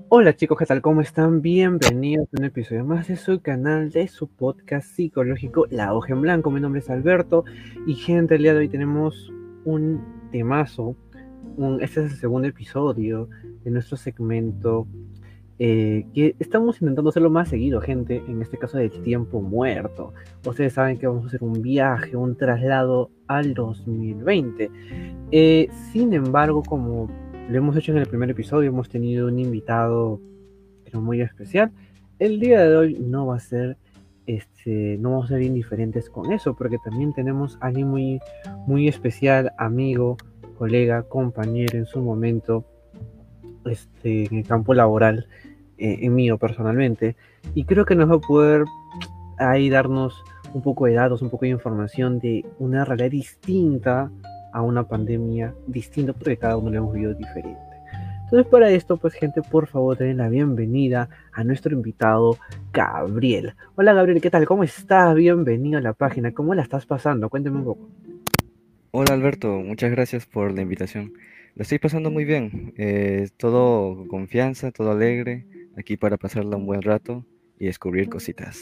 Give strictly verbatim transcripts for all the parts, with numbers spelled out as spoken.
Hola chicos, ¿qué tal? ¿Cómo están? Bienvenidos a un episodio más de su canal, de su podcast psicológico La Hoja en Blanco. Mi nombre es Alberto y gente, el día de hoy tenemos un temazo. Un, este es el segundo episodio de nuestro segmento eh, que estamos intentando hacerlo más seguido, gente, en este caso del tiempo muerto. Ustedes saben que vamos a hacer un viaje, un traslado al dos mil veinte. Eh, sin embargo, como lo hemos hecho en el primer episodio, hemos tenido un invitado pero muy especial. El día de hoy no va a ser, este, no vamos a ser indiferentes con eso, porque también tenemos a alguien muy, muy especial, amigo, colega, compañero en su momento, este, en el campo laboral, eh, en mío personalmente, y creo que nos va a poder ahí darnos un poco de datos, un poco de información de una realidad distinta a una pandemia distinta, porque cada uno lo hemos vivido diferente. Entonces, para esto, pues, gente, por favor, den la bienvenida a nuestro invitado, Gabriel. Hola, Gabriel, ¿qué tal? ¿Cómo estás? Bienvenido a la página. ¿Cómo la estás pasando? Cuéntame un poco. Hola Alberto, muchas gracias por la invitación. La estoy pasando muy bien, eh, todo con confianza, todo alegre, aquí para pasarla un buen rato y descubrir cositas.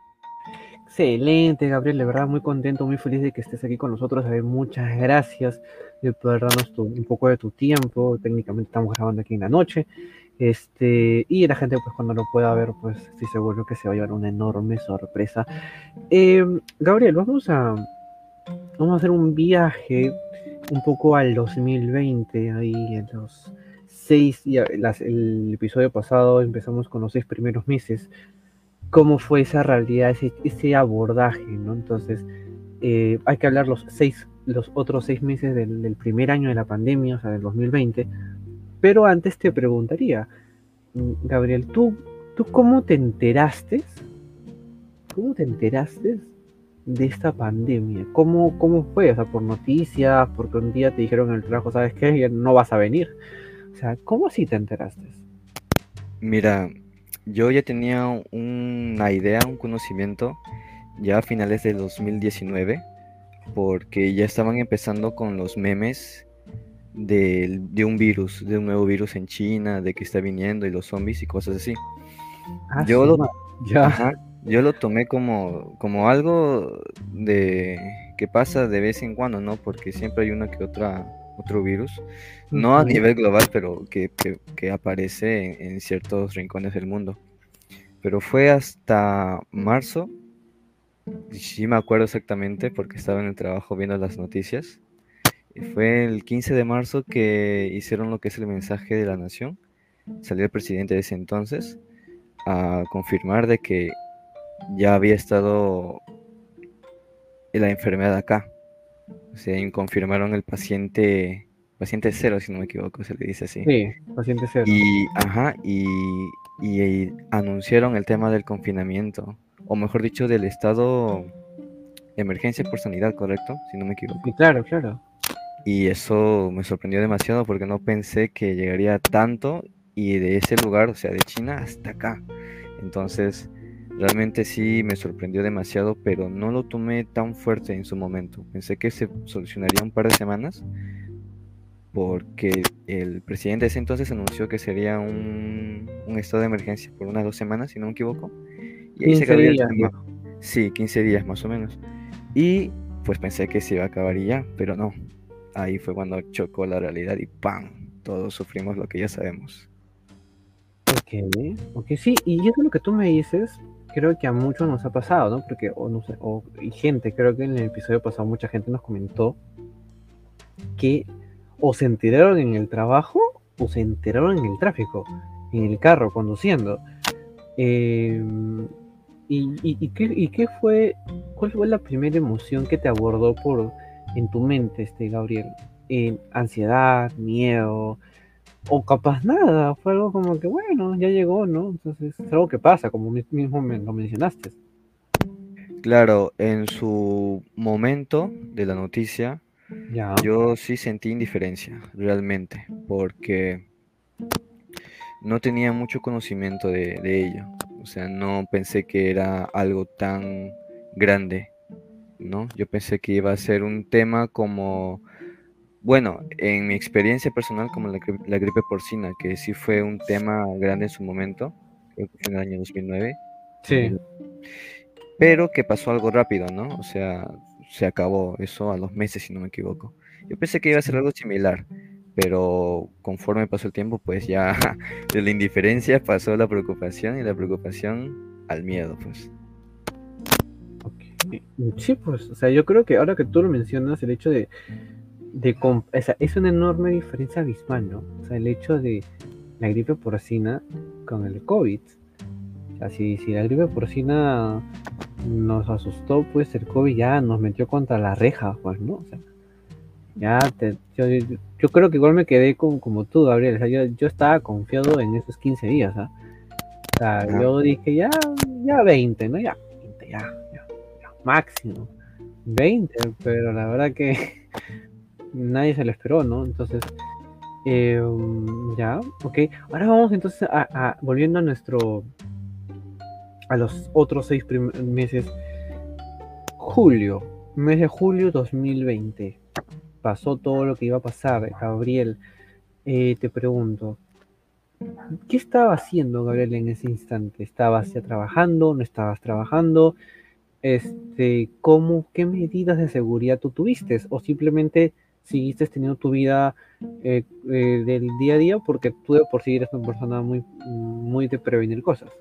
Excelente, Gabriel, de verdad muy contento, muy feliz de que estés aquí con nosotros. A ver, muchas gracias de poder darnos tu- un poco de tu tiempo. Técnicamente estamos grabando aquí en la noche. Este, y la gente, pues cuando lo pueda ver, pues estoy seguro que se va a llevar una enorme sorpresa. Eh, Gabriel, vamos a, vamos a hacer un viaje un poco al dos mil veinte, ahí en los seis, ya, las- el episodio pasado empezamos con los seis primeros meses. ¿Cómo fue esa realidad, ese, ese abordaje, ¿no? Entonces, eh, hay que hablar los seis, los otros seis meses del, del primer año de la pandemia, o sea, del dos mil veinte. Pero antes te preguntaría, mm, Gabriel, ¿tú, ¿tú cómo te enteraste? ¿Cómo te enteraste de esta pandemia? ¿Cómo, ¿Cómo fue? O sea, por noticias, porque un día te dijeron en el trabajo, ¿sabes qué? Ya no vas a venir. O sea, ¿cómo así te enteraste? Mira, yo ya tenía una idea, un conocimiento ya a finales del dos mil diecinueve, porque ya estaban empezando con los memes del- de un virus, de un nuevo virus en China, de que está viniendo y los zombies y cosas así. Ah, Yo su lo madre. Ya. Ajá, yo lo tomé como, como algo de que pasa de vez en cuando, ¿no? Porque siempre hay una que otra, otro virus, no a Ujú. nivel global, pero que, que, que aparece en, en ciertos rincones del mundo. Pero fue hasta marzo, y sí me acuerdo exactamente porque estaba en el trabajo viendo las noticias, y fue el quince de marzo que hicieron lo que es el mensaje de la nación. Salió el presidente de ese entonces a confirmar de que ya había estado la enfermedad acá. O sea, confirmaron el paciente, paciente cero, si no me equivoco, se le dice así. Sí, paciente cero. Y, ajá, y, y anunciaron el tema del confinamiento, o mejor dicho, del estado de emergencia por sanidad, ¿correcto? Si no me Sí, equivoco. claro, claro. Y eso me sorprendió demasiado porque no pensé que llegaría tanto y de ese lugar, o sea, de China hasta acá. Entonces, realmente sí me sorprendió demasiado, pero no lo tomé tan fuerte en su momento. Pensé que se solucionaría un par de semanas porque el presidente de ese entonces anunció que sería un, un estado de emergencia por unas dos semanas, si no me equivoco, y ahí se quince acabaría el días, tema. dijo. Sí, quince días más o menos. Y pues pensé que se iba a acabar y ya, pero no. Ahí fue cuando chocó la realidad y ¡pam! Todos sufrimos lo que ya sabemos. Ok, ok, sí, y eso es lo que tú me dices, creo que a muchos nos ha pasado, ¿no? Porque, o no sé, o, y gente, creo que en el episodio pasado mucha gente nos comentó que o se enteraron en el trabajo o se enteraron en el tráfico, en el carro, conduciendo. Eh, y, y, y qué, ¿Y qué fue, cuál fue la primera emoción que te abordó por, en tu mente, este, Gabriel? Eh, ansiedad, miedo, o capaz nada, fue algo como que, bueno, ya llegó, ¿no? Entonces es algo que pasa, como mismo me lo mencionaste. Claro, en su momento de la noticia, Ya, yo sí sentí indiferencia, realmente, porque no tenía mucho conocimiento de, de ello. O sea, no pensé que era algo tan grande, ¿no? Yo pensé que iba a ser un tema como Bueno, en mi experiencia personal como la, gri- la gripe porcina, que sí fue un tema grande en su momento, creo que fue en el año dos mil nueve, Sí, dos mil, pero que pasó algo rápido, ¿no? O sea, se acabó eso a los meses, si no me equivoco. Yo pensé que iba a ser sí. algo similar, pero conforme pasó el tiempo, pues ya de la indiferencia pasó la preocupación y la preocupación al miedo, pues. Ok. Sí, pues, o sea, yo creo que ahora que tú lo mencionas, el hecho de, de com- o sea, es una enorme diferencia abismal, ¿no? O sea, el hecho de la gripe porcina con el COVID. O sea, si, si la gripe porcina nos asustó, pues el COVID ya nos metió contra la reja, pues, ¿no? O sea, ya te, yo, yo- yo creo que igual me quedé con, como tú, Gabriel. O sea, yo, yo estaba confiado en esos quince días, ¿ah? O sea, Ajá. yo dije, ya, ya veinte, ¿no? Ya, veinte, ya, ya, ya, máximo. Veinte, pero la verdad que nadie se lo esperó, ¿no? Entonces, eh, um, ya, ok. Ahora vamos entonces a, a- volviendo a nuestro, a los otros seis prim- meses. Julio, mes de julio dos mil veinte. Pasó todo lo que iba a pasar. Gabriel, eh, te pregunto, ¿qué estaba haciendo Gabriel en ese instante? ¿Estabas ya trabajando? ¿No estabas trabajando? Este, ¿cómo, qué medidas de seguridad tú tuviste? ¿O simplemente seguiste teniendo tu vida eh, eh, del día a día porque tú de por sí eres una persona muy, muy de prevenir cosas?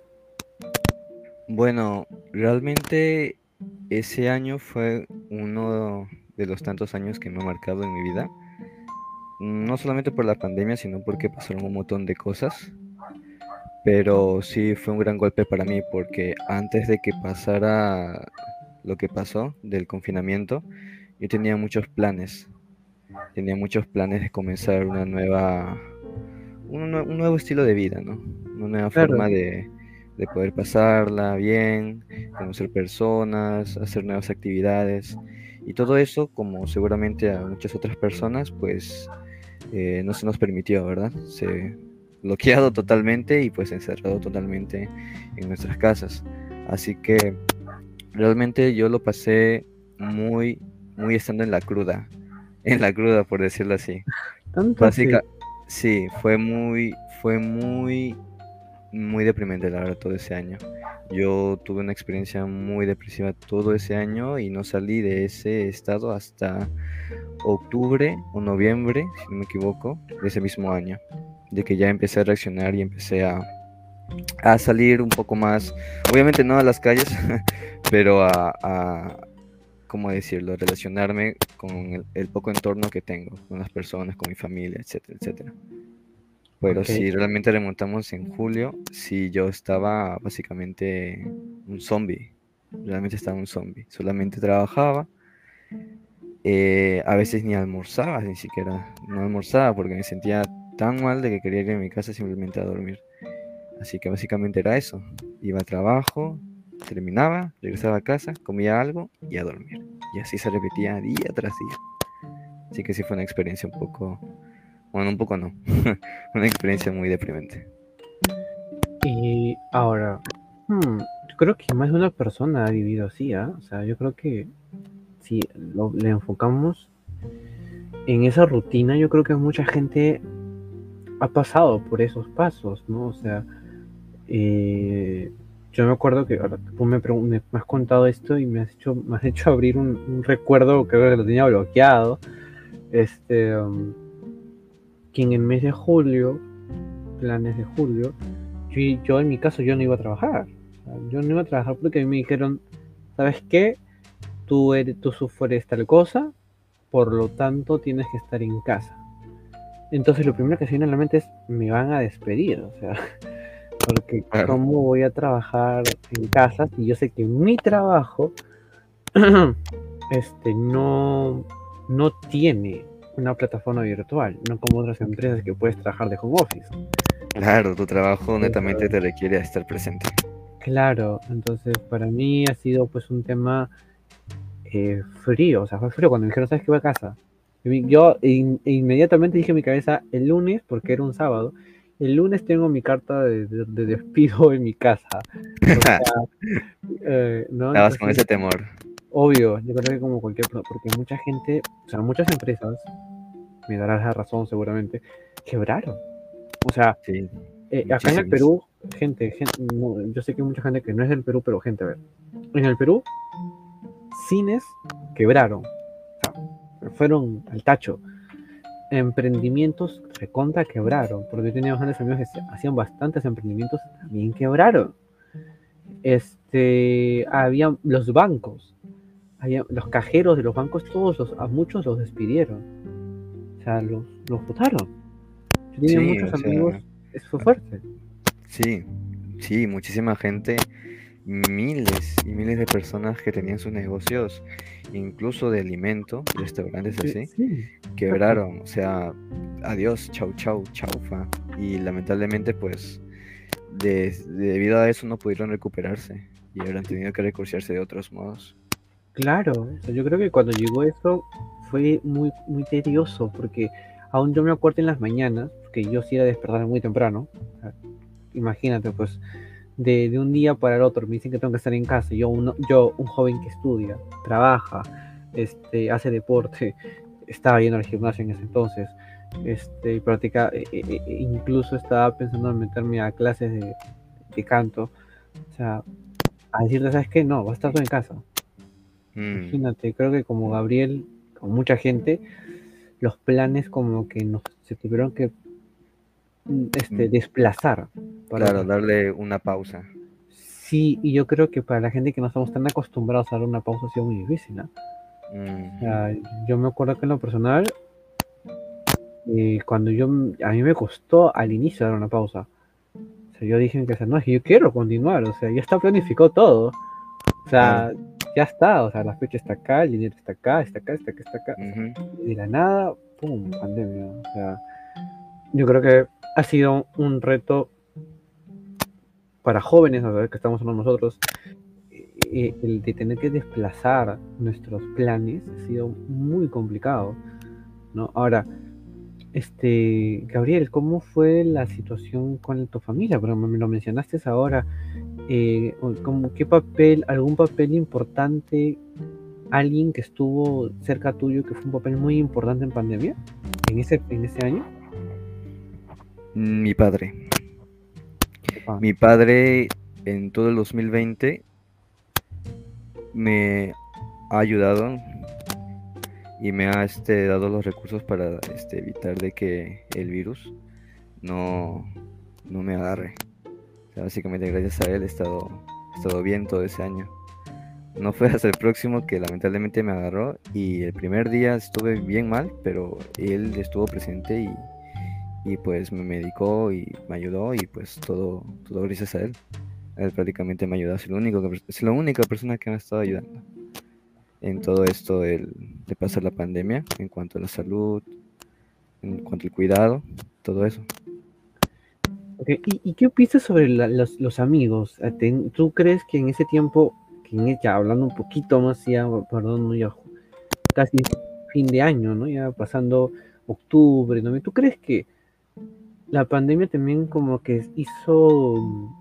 Bueno, realmente ese año fue uno de los tantos años que me ha marcado en mi vida. No solamente por la pandemia, sino porque pasaron un montón de cosas. Pero sí fue un gran golpe para mí porque antes de que pasara lo que pasó del confinamiento, yo tenía muchos planes. Tenía muchos planes de comenzar una nueva, un, nue- un nuevo estilo de vida, ¿no? Una nueva Claro, forma de, de poder pasarla bien, conocer personas, hacer nuevas actividades. Y todo eso, como seguramente a muchas otras personas, pues eh, no se nos permitió, ¿verdad? Se bloqueado totalmente y pues encerrado totalmente en nuestras casas. Así que realmente yo lo pasé muy, muy estando en la cruda, en la cruda, por decirlo así. tanto así. Básica, sí, fue muy, fue muy, muy deprimente, la verdad, todo ese año. Yo tuve una experiencia muy depresiva todo ese año y no salí de ese estado hasta octubre o noviembre, si no me equivoco, de ese mismo año. De que ya empecé a reaccionar y empecé a, a salir un poco más, obviamente no a las calles, pero a, a, ¿cómo decirlo?, relacionarme con el, el poco entorno que tengo, con las personas, con mi familia, etcétera, etcétera. Pero Ok. si realmente remontamos en julio, sí, yo estaba básicamente un zombie. Realmente estaba un zombie. Solamente trabajaba. Eh, a veces ni almorzaba, ni siquiera. No almorzaba porque me sentía tan mal de que quería ir a mi casa simplemente a dormir. Así que básicamente era eso. Iba al trabajo, terminaba, regresaba a casa, comía algo y a dormir. Y así se repetía día tras día. Así que sí fue una experiencia un poco, bueno, un poco no, una experiencia muy deprimente. Y ahora, hmm, yo creo que más de una persona ha vivido así, ¿ah? O sea, yo creo que si lo, le enfocamos en esa rutina, yo creo que mucha gente ha pasado por esos pasos, ¿no? O sea, eh, yo me acuerdo que ahora tú me, pregun- me- me has contado esto y me has hecho, me has hecho abrir un, un recuerdo que creo que lo tenía bloqueado. Este, um, que en el mes de julio, planes de julio, yo, yo en mi caso yo no iba a trabajar. O sea, yo no iba a trabajar porque a mí me dijeron, ¿sabes qué? Tú, eres, tú sufres tal cosa, por lo tanto tienes que estar en casa. Entonces lo primero que se viene a la mente es, me van a despedir, o sea, porque Claro, ¿cómo voy a trabajar en casa si yo sé que mi trabajo este, no, no tiene una plataforma virtual, no como otras empresas que puedes trabajar de home office? claro, tu trabajo netamente Pero, te requiere estar presente. claro, entonces para mí ha sido pues un tema eh, frío, o sea, fue frío cuando me dijeron, ¿sabes qué? Voy a casa. Y mi- Yo in- inmediatamente dije en mi cabeza, el lunes, porque era un sábado, el lunes tengo mi carta de, de- de despido en mi casa. O sea, eh, ¿no? Estabas con Entonces, ese temor. obvio, yo creo que como cualquier, pro- porque mucha gente, o sea, muchas empresas, me darás la razón seguramente, quebraron. O sea, Sí, eh, acá en el muchísimos. Perú, gente, gente no, yo sé que hay mucha gente que no es del Perú, pero gente, a ver, en el Perú, cines quebraron, o sea, fueron al tacho. Emprendimientos recontra quebraron, porque yo tenía bastantes amigos que hacían bastantes emprendimientos, también quebraron. Este, había los bancos, había, los cajeros de los bancos, todos los, a muchos los despidieron, o sea, los, los votaron. Yo tenía Sí, muchos o amigos, sea, eso fue fuerte. sí, sí, muchísima gente, miles y miles de personas que tenían sus negocios, incluso de alimento, restaurantes Sí, así, sí, exacto. quebraron. O sea, adiós, chau, chau, chaufa. Y lamentablemente, pues, de- debido a eso no pudieron recuperarse y habrán tenido que recurrirse de otros modos. Claro, o sea, yo creo que cuando llegó eso fue muy, muy tedioso, porque aún yo me acuerdo en las mañanas, porque yo sí era despertar muy temprano, o sea, imagínate, pues, de, de un día para el otro, me dicen que tengo que estar en casa, yo, uno, yo un joven que estudia, trabaja, este, hace deporte, estaba yendo al gimnasio en ese entonces, este, y practica, e- e- e- incluso estaba pensando en meterme a clases de, de canto, o sea, a decirte, ¿sabes qué? No, vas a estar todo en casa. Mm, Imagínate, creo que como Gabriel, como mucha gente, los planes como que nos se tuvieron que mm, este, mm, desplazar para claro, otras. darle una pausa. Sí, y yo creo que para la gente que no estamos tan acostumbrados a dar una pausa ha sido muy difícil, ¿no? O Ujú. sea, yo me acuerdo que en lo personal, eh, cuando yo, a mí me costó al inicio dar una pausa. O sea, yo dije que, o sea, no, es que yo quiero continuar, o sea, ya está planificado todo. O Claro. sea, ya está, o sea, la fecha está acá, el dinero está acá, está acá, está acá, está acá. O sea, Ujú. y de la nada, pum, pandemia. O sea, yo creo que ha sido un reto para jóvenes, a ver que estamos hablando nosotros, eh, el de tener que desplazar nuestros planes ha sido muy complicado, ¿no? Ahora, este, Gabriel, ¿cómo fue la situación con tu familia? Pero me lo mencionaste ahora, eh, como qué papel, algún papel importante, alguien que estuvo cerca tuyo, que fue un papel muy importante en pandemia, en ese, en ese año. Mi padre. Ah, Mi padre en todo el dos mil veinte me ha ayudado y me ha este, dado los recursos para este, evitar de que el virus no, no me agarre. O sea, básicamente gracias a él he estado, he estado bien todo ese año. No fue hasta el próximo que lamentablemente me agarró y el primer día estuve bien mal, pero él estuvo presente y, y pues me medicó y me ayudó y pues todo, todo gracias a él. Él prácticamente me ayudó, es, el único que- es la única persona que me ha estado ayudando en todo esto del- de pasar la pandemia, en cuanto a la salud, en cuanto al cuidado, todo eso. ok. ¿Y, y qué opinas sobre la- los, los amigos? Eh, ten- ¿Tú crees que en ese tiempo, que en, e- ya hablando un poquito más, ya, perdón, no, ya casi fin de año, ¿no? Ya pasando octubre, ¿no? ¿Tú crees que la pandemia también como que hizo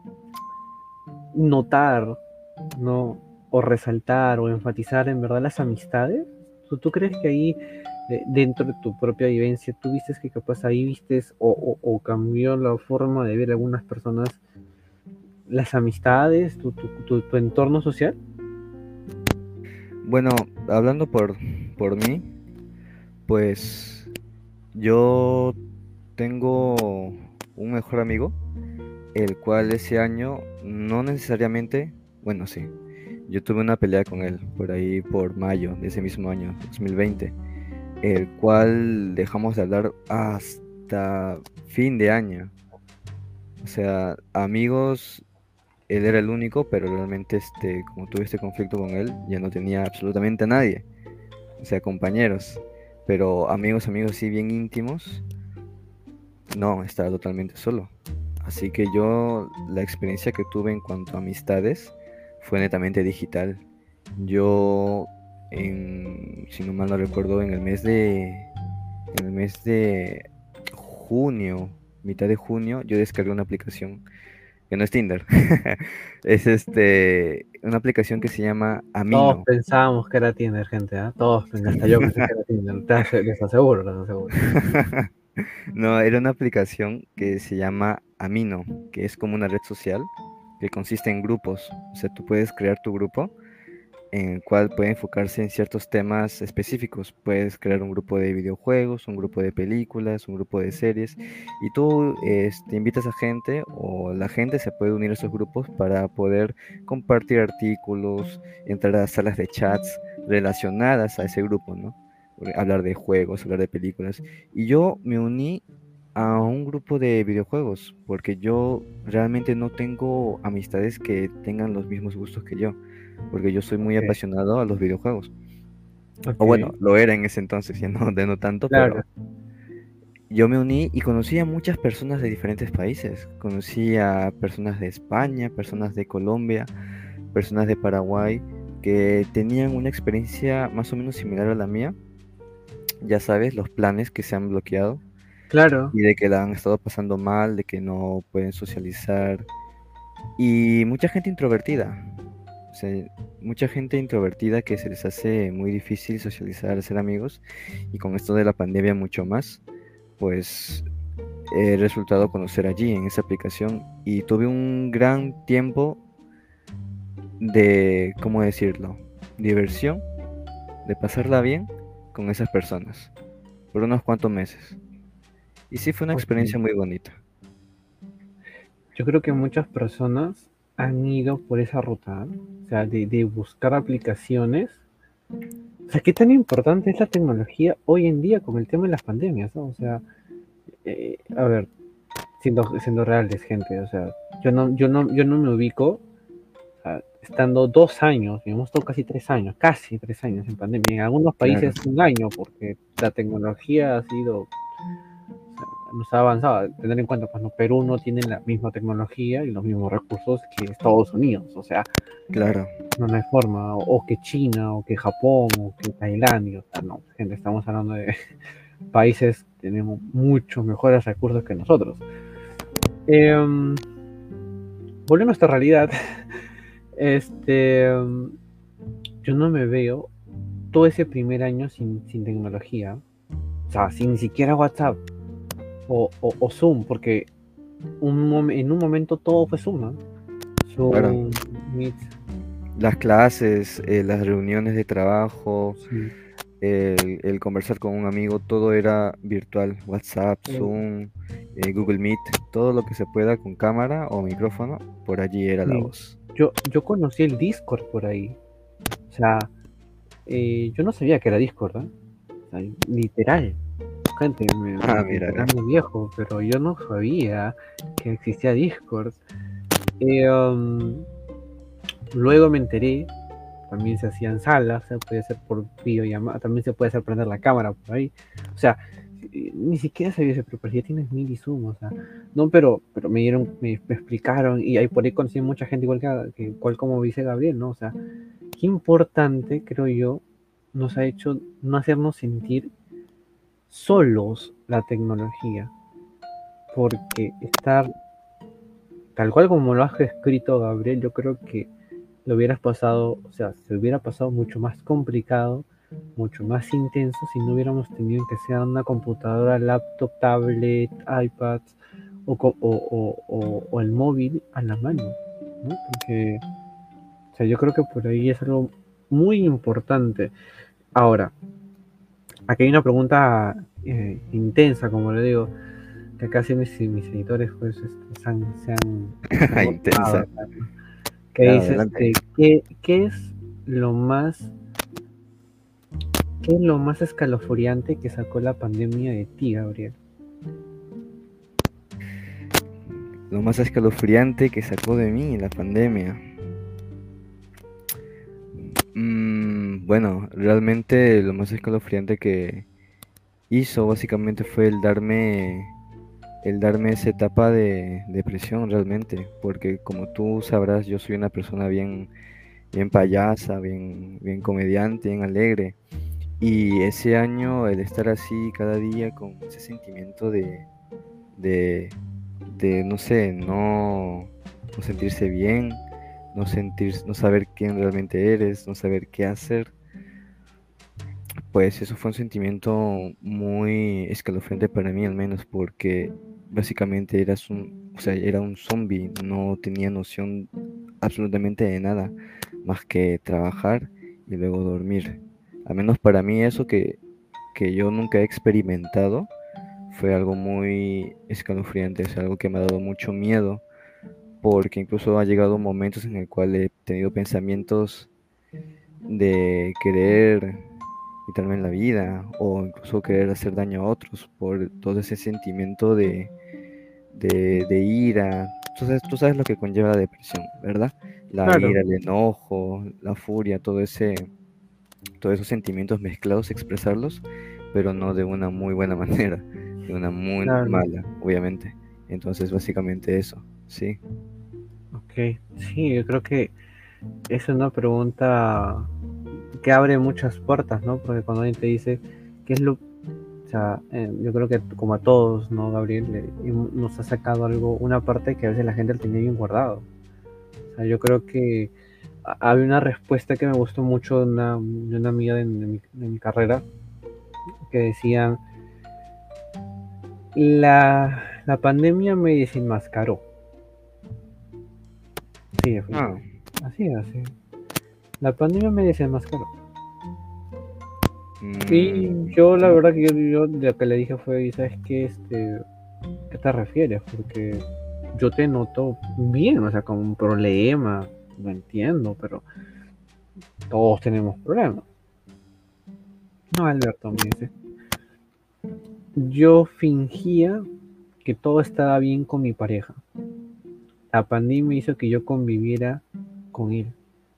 notar, ¿no? O resaltar o enfatizar en verdad las amistades? ¿Tú, tú crees que ahí, eh, dentro de tu propia vivencia, tú viste que capaz ahí vistes o, o- o cambió la forma de ver a algunas personas las amistades, tu, tu, tu, tu entorno social? Bueno, hablando por, por mí, pues yo tengo un mejor amigo, el cual ese año no necesariamente, bueno, sí, yo tuve una pelea con él por ahí por mayo de ese mismo año, dos mil veinte, el cual dejamos de hablar hasta fin de año. O sea, amigos, él era el único, pero realmente este, como tuve este conflicto con él, ya no tenía absolutamente a nadie. O sea, compañeros. Pero amigos, amigos sí bien íntimos, no, estaba totalmente solo. Así que yo, la experiencia que tuve en cuanto a amistades fue netamente digital. Yo, en, si no mal no recuerdo, en el mes de, en el mes de junio, mitad de junio, yo descargué una aplicación que no es Tinder. Es este, una aplicación que se llama Todos Amino. pensábamos que era Tinder, gente, ¿ah? Todos, pen- hasta yo pensé que era Tinder. Te ase- Les aseguro, les aseguro. No, era una aplicación que se llama Amino, que es como una red social que consiste en grupos. O sea, tú puedes crear tu grupo en el cual puede enfocarse en ciertos temas específicos. Puedes crear un grupo de videojuegos, un grupo de películas, un grupo de series, y tú este, invitas a gente o la gente se puede unir a esos grupos para poder compartir artículos, entrar a salas de chats relacionadas a ese grupo, ¿no? Hablar de juegos, hablar de películas. Y yo me uní a un grupo de videojuegos porque yo realmente no tengo amistades que tengan los mismos gustos que yo, porque yo soy muy Ok, apasionado a los videojuegos. O bueno, ok, lo era en ese entonces, ya no, de no tanto, claro. pero yo me uní y conocí a muchas personas de diferentes países. Conocí a personas de España, personas de Colombia, personas de Paraguay, que tenían una experiencia más o menos similar a la mía. Ya sabes, los planes que se han bloqueado Claro, y de que la han estado pasando mal, de que no pueden socializar. Y mucha gente introvertida. O sea, mucha gente introvertida que se les hace muy difícil socializar, hacer amigos, y con esto de la pandemia mucho más, pues he resultado conocer allí en esa aplicación y tuve un gran tiempo de, ¿cómo decirlo? Diversión, de pasarla bien con esas personas por unos cuantos meses. Y sí fue una experiencia ok. muy bonita. Yo creo que muchas personas han ido por esa ruta, ¿no? O sea, de, de buscar aplicaciones. O sea, ¿qué tan importante es la tecnología hoy en día con el tema de las pandemias, ¿no? O sea, eh, a ver, siendo, siendo reales, gente, o sea, yo no, yo no, yo no me ubico, o sea, estando dos años, hemos estado casi tres años, casi tres años en pandemia, en algunos Claro, países un año, porque la tecnología ha sido, o sea, nos ha avanzado. Tener en cuenta, pues no, Perú no tiene la misma tecnología y los mismos recursos que Estados Unidos, o sea, claro, no, no hay forma, o, o que China, o que Japón, o que Tailandia, o sea, no, gente, estamos hablando de países que tenemos muchos mejores recursos que nosotros. Eh, volviendo a nuestra realidad, este, um, yo no me veo todo ese primer año sin, sin tecnología, o sea, sin ni siquiera WhatsApp o, o, o Zoom, porque un mom- en un momento todo fue Zoom, ¿no? claro. Zoom, Meet, Las clases, eh, las reuniones de trabajo, sí. el, el conversar con un amigo, todo era virtual, WhatsApp, Eh, Zoom, eh, Google Meet, todo lo que se pueda con cámara o micrófono, por allí era la sí. voz. Yo, yo conocí el Discord por ahí, o sea, eh, yo no sabía que era Discord, ¿eh? O sea, literal. Gente, me, me Ah, estoy mira, ve. enterando viejo, pero yo no sabía que existía Discord. Eh, um, luego me enteré, también se hacían salas, se puede hacer por videollamada, también se puede hacer prender la cámara por ahí. O sea, eh, ni siquiera sabía ese, pero ya tienes mil y zoom, o sea, no, pero, pero me dieron, me, me explicaron, y ahí por ahí conocí mucha gente igual que, que igual como dice Gabriel, ¿no? O sea, qué importante, creo yo, nos ha hecho no hacernos sentir solos la tecnología, porque estar tal cual como lo has escrito, Gabriel, yo creo que lo hubieras pasado, o sea, se hubiera pasado mucho más complicado, mucho más intenso si no hubiéramos tenido que sea una computadora, laptop, tablet, iPad o, co- o, o- o- o el móvil a la mano, ¿no? Porque, o sea, yo creo que por ahí es algo muy importante. Ahora, aquí hay una pregunta eh, intensa, como le digo, que casi mis, mis editores pues este, se han, se han, se han gozado, Intensa. ¿no? Que Claro, dice, adelante. este, ¿qué, qué es lo más, qué es lo más escalofriante que sacó la pandemia de ti, Gabriel? Lo más escalofriante que sacó de mí la pandemia. Mm, bueno, realmente lo más escalofriante que hizo básicamente fue el darme, el darme esa etapa de depresión realmente, porque como tú sabrás, yo soy una persona bien, bien payasa, bien, bien comediante, bien alegre. Y ese año, el estar así cada día con ese sentimiento de, de, de no sé, no. no sentirse bien, no sentir, no saber quién realmente eres, no saber qué hacer. Pues eso fue un sentimiento muy escalofriante para mí al menos, porque básicamente eras un, o sea, era un zombie, no tenía noción absolutamente de nada más que trabajar y luego dormir. Al menos para mí eso que, que yo nunca he experimentado fue algo muy escalofriante, es algo que me ha dado mucho miedo, porque incluso ha llegado momentos en el cual he tenido pensamientos de querer quitarme la vida o incluso querer hacer daño a otros por todo ese sentimiento de, de, de ira. Tú sabes, tú sabes lo que conlleva la depresión, ¿verdad? La Claro, ira, el enojo, la furia, todo ese, todos esos sentimientos mezclados, expresarlos, pero no de una muy buena manera, de una muy claro. mala, obviamente. Entonces, básicamente eso, sí. Ok. Sí, yo creo que es una pregunta que abre muchas puertas, ¿no? Porque cuando alguien te dice qué es lo, o sea, eh, yo creo que como a todos, ¿no, Gabriel? Le- y nos ha sacado algo, una parte que a veces la gente lo tenía bien guardado. O sea, yo creo que ha- había una respuesta que me gustó mucho de una, de una amiga de, de mi, de mi carrera, que decían, la, la pandemia me desenmascaró. Sí, fue- Ah, así, así. La pandemia me desenmascaró. Y mm, yo, la verdad que yo, yo lo que le dije fue, ¿sabes qué? Este, ¿qué te refieres? Porque yo te noto bien, o sea, con un problema, lo entiendo, pero todos tenemos problemas. No, Alberto, me dice, yo fingía que todo estaba bien con mi pareja. La pandemia hizo que yo conviviera con él.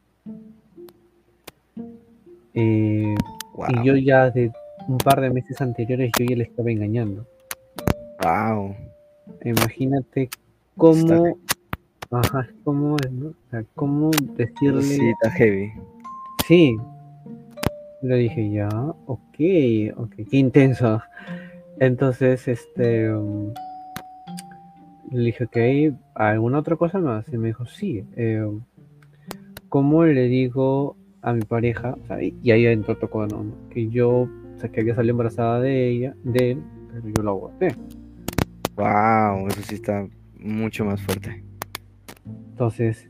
Eh, y yo wow, ya de un par de meses anteriores yo ya le estaba engañando. wow, Imagínate está, cómo, ajá, cómo, ¿no? O sea, cómo eso sí decirle, está heavy. sí, le dije ya, ok, ok, qué intenso. Entonces, este, um, le dije, ok, ¿alguna otra cosa más? Y me dijo, sí, eh, ¿cómo le digo a mi pareja? O sea, y y ahí entró tocó, ¿no? ¿no? Que yo, o sea, que había salido embarazada de ella, de él, pero yo lo aguanté. Wow, eso sí está mucho más fuerte. Entonces,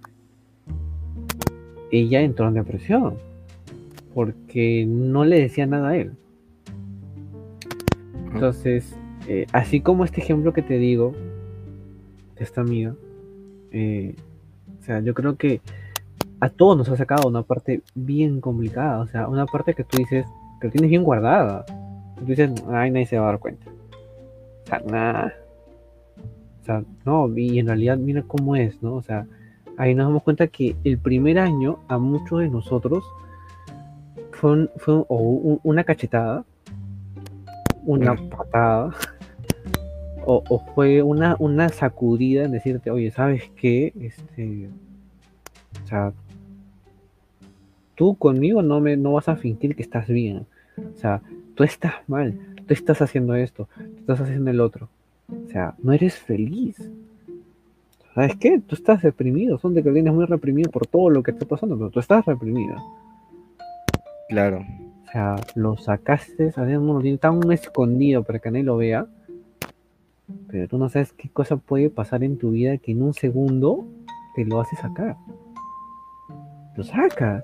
ella entró en depresión, porque no le decía nada a él. Ajá. Entonces, eh, así como este ejemplo que te digo, de esta amiga, eh, o sea, yo creo que a todos nos ha sacado una parte bien complicada, o sea, una parte que tú dices, que lo tienes bien guardada. Tú dices, ay, nadie se va a dar cuenta. O sea, nada. O sea, no, y en realidad mira cómo es, ¿no? O sea, ahí nos damos cuenta que el primer año a muchos de nosotros fue, un- fue un- o un- una cachetada, una Claro, patada, o, o fue una, una sacudida en decirte, oye, ¿sabes qué? Este, o sea, tú conmigo no me no vas a fingir que estás bien. O sea, tú estás mal, tú estás haciendo esto, tú estás haciendo el otro. O sea, no eres feliz. ¿Sabes qué? Tú estás deprimido, son de que vienes muy reprimido por todo lo que está pasando, pero tú estás reprimido. claro, O sea, lo sacaste, sabes, no lo tiene tan escondido para que nadie lo vea, pero tú no sabes qué cosa puede pasar en tu vida que en un segundo te lo hace sacar. Lo sacas.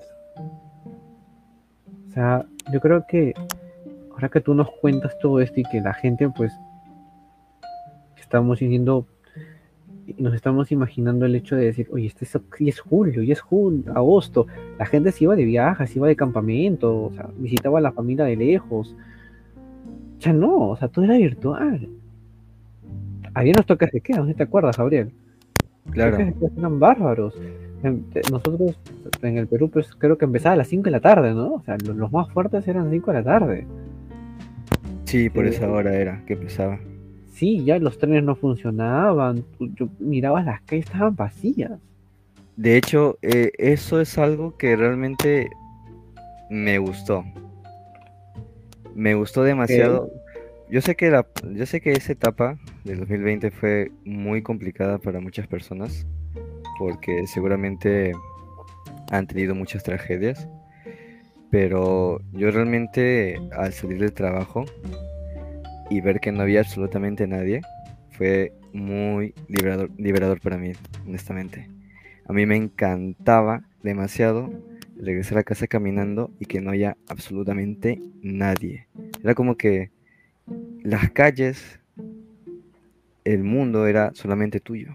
O sea, yo creo que ahora que tú nos cuentas todo esto y que la gente, pues, estamos diciendo y nos estamos imaginando el hecho de decir, oye, este es, y es julio, y es julio, agosto, la gente se iba de viaje, se iba de campamento, o sea, visitaba a la familia de lejos. Ya no, o sea, todo era virtual. Había unos toques de queda, ¿no te acuerdas, Gabriel? Los toques claro. de queda eran bárbaros. En- Nosotros en el Perú, pues creo que empezaba a las cinco de la tarde, ¿no? O sea, los, los más fuertes eran cinco de la tarde. Sí, por Eh, esa hora era que pesaba. sí, ya los trenes no funcionaban, tú- yo miraba las calles estaban vacías. De hecho, eh, eso es algo que realmente me gustó. Me gustó Ok, demasiado. Yo sé que la, yo sé que esa etapa del dos mil veinte fue muy complicada para muchas personas, porque seguramente han tenido muchas tragedias, pero yo realmente al salir del trabajo y ver que no había absolutamente nadie, fue muy liberador, liberador para mí, honestamente. A mí me encantaba demasiado regresar a casa caminando y que no haya absolutamente nadie. Era como que las calles, el mundo era solamente tuyo.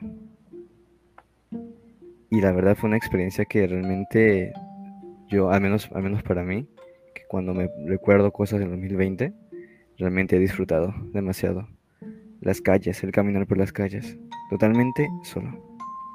Y la verdad fue una experiencia que realmente yo, al menos, al menos para mí, que cuando me recuerdo cosas del dos mil veinte, realmente he disfrutado demasiado. Las calles, el caminar por las calles, totalmente solo.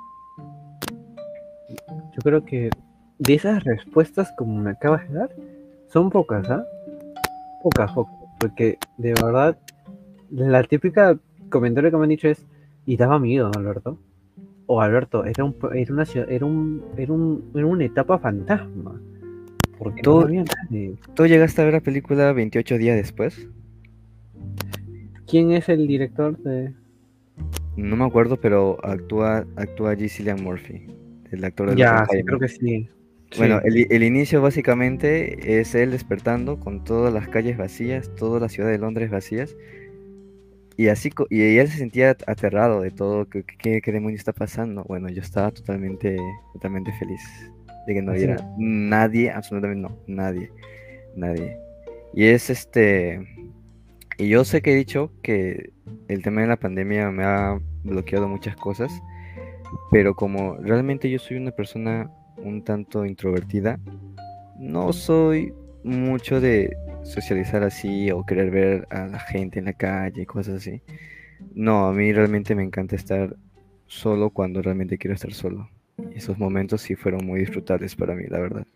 Yo creo que de esas respuestas como me acabas de dar, son pocas, ¿ah? Pocas, pocas. Porque de verdad, la típica comentario que me han dicho es, y daba miedo, Alberto. O Alberto, era un, era una ciudad, era un, era un, era una etapa fantasma. Porque no ¿Tú, había nadie. tú llegaste a ver la película veintiocho días después? ¿Quién es el director de...? No me acuerdo, pero actúa, actúa G. Cillian Murphy, el actor de Locan Ya, sí, creo Fireman. que sí. Bueno, Sí. el, el inicio básicamente es él despertando con todas las calles vacías, toda la ciudad de Londres vacías, y así co- y él se sentía aterrado de todo, ¿qué, qué, qué demonio está pasando? Bueno, yo estaba totalmente, totalmente feliz de que no Así hubiera me- nadie, absolutamente no, nadie, nadie. Y es este, y yo sé que he dicho que el tema de la pandemia me ha bloqueado muchas cosas, pero como realmente yo soy una persona un tanto introvertida, no soy mucho de socializar así o querer ver a la gente en la calle y cosas así. No, a mí realmente me encanta estar solo cuando realmente quiero estar solo. Y esos momentos sí fueron muy disfrutables para mí, la verdad.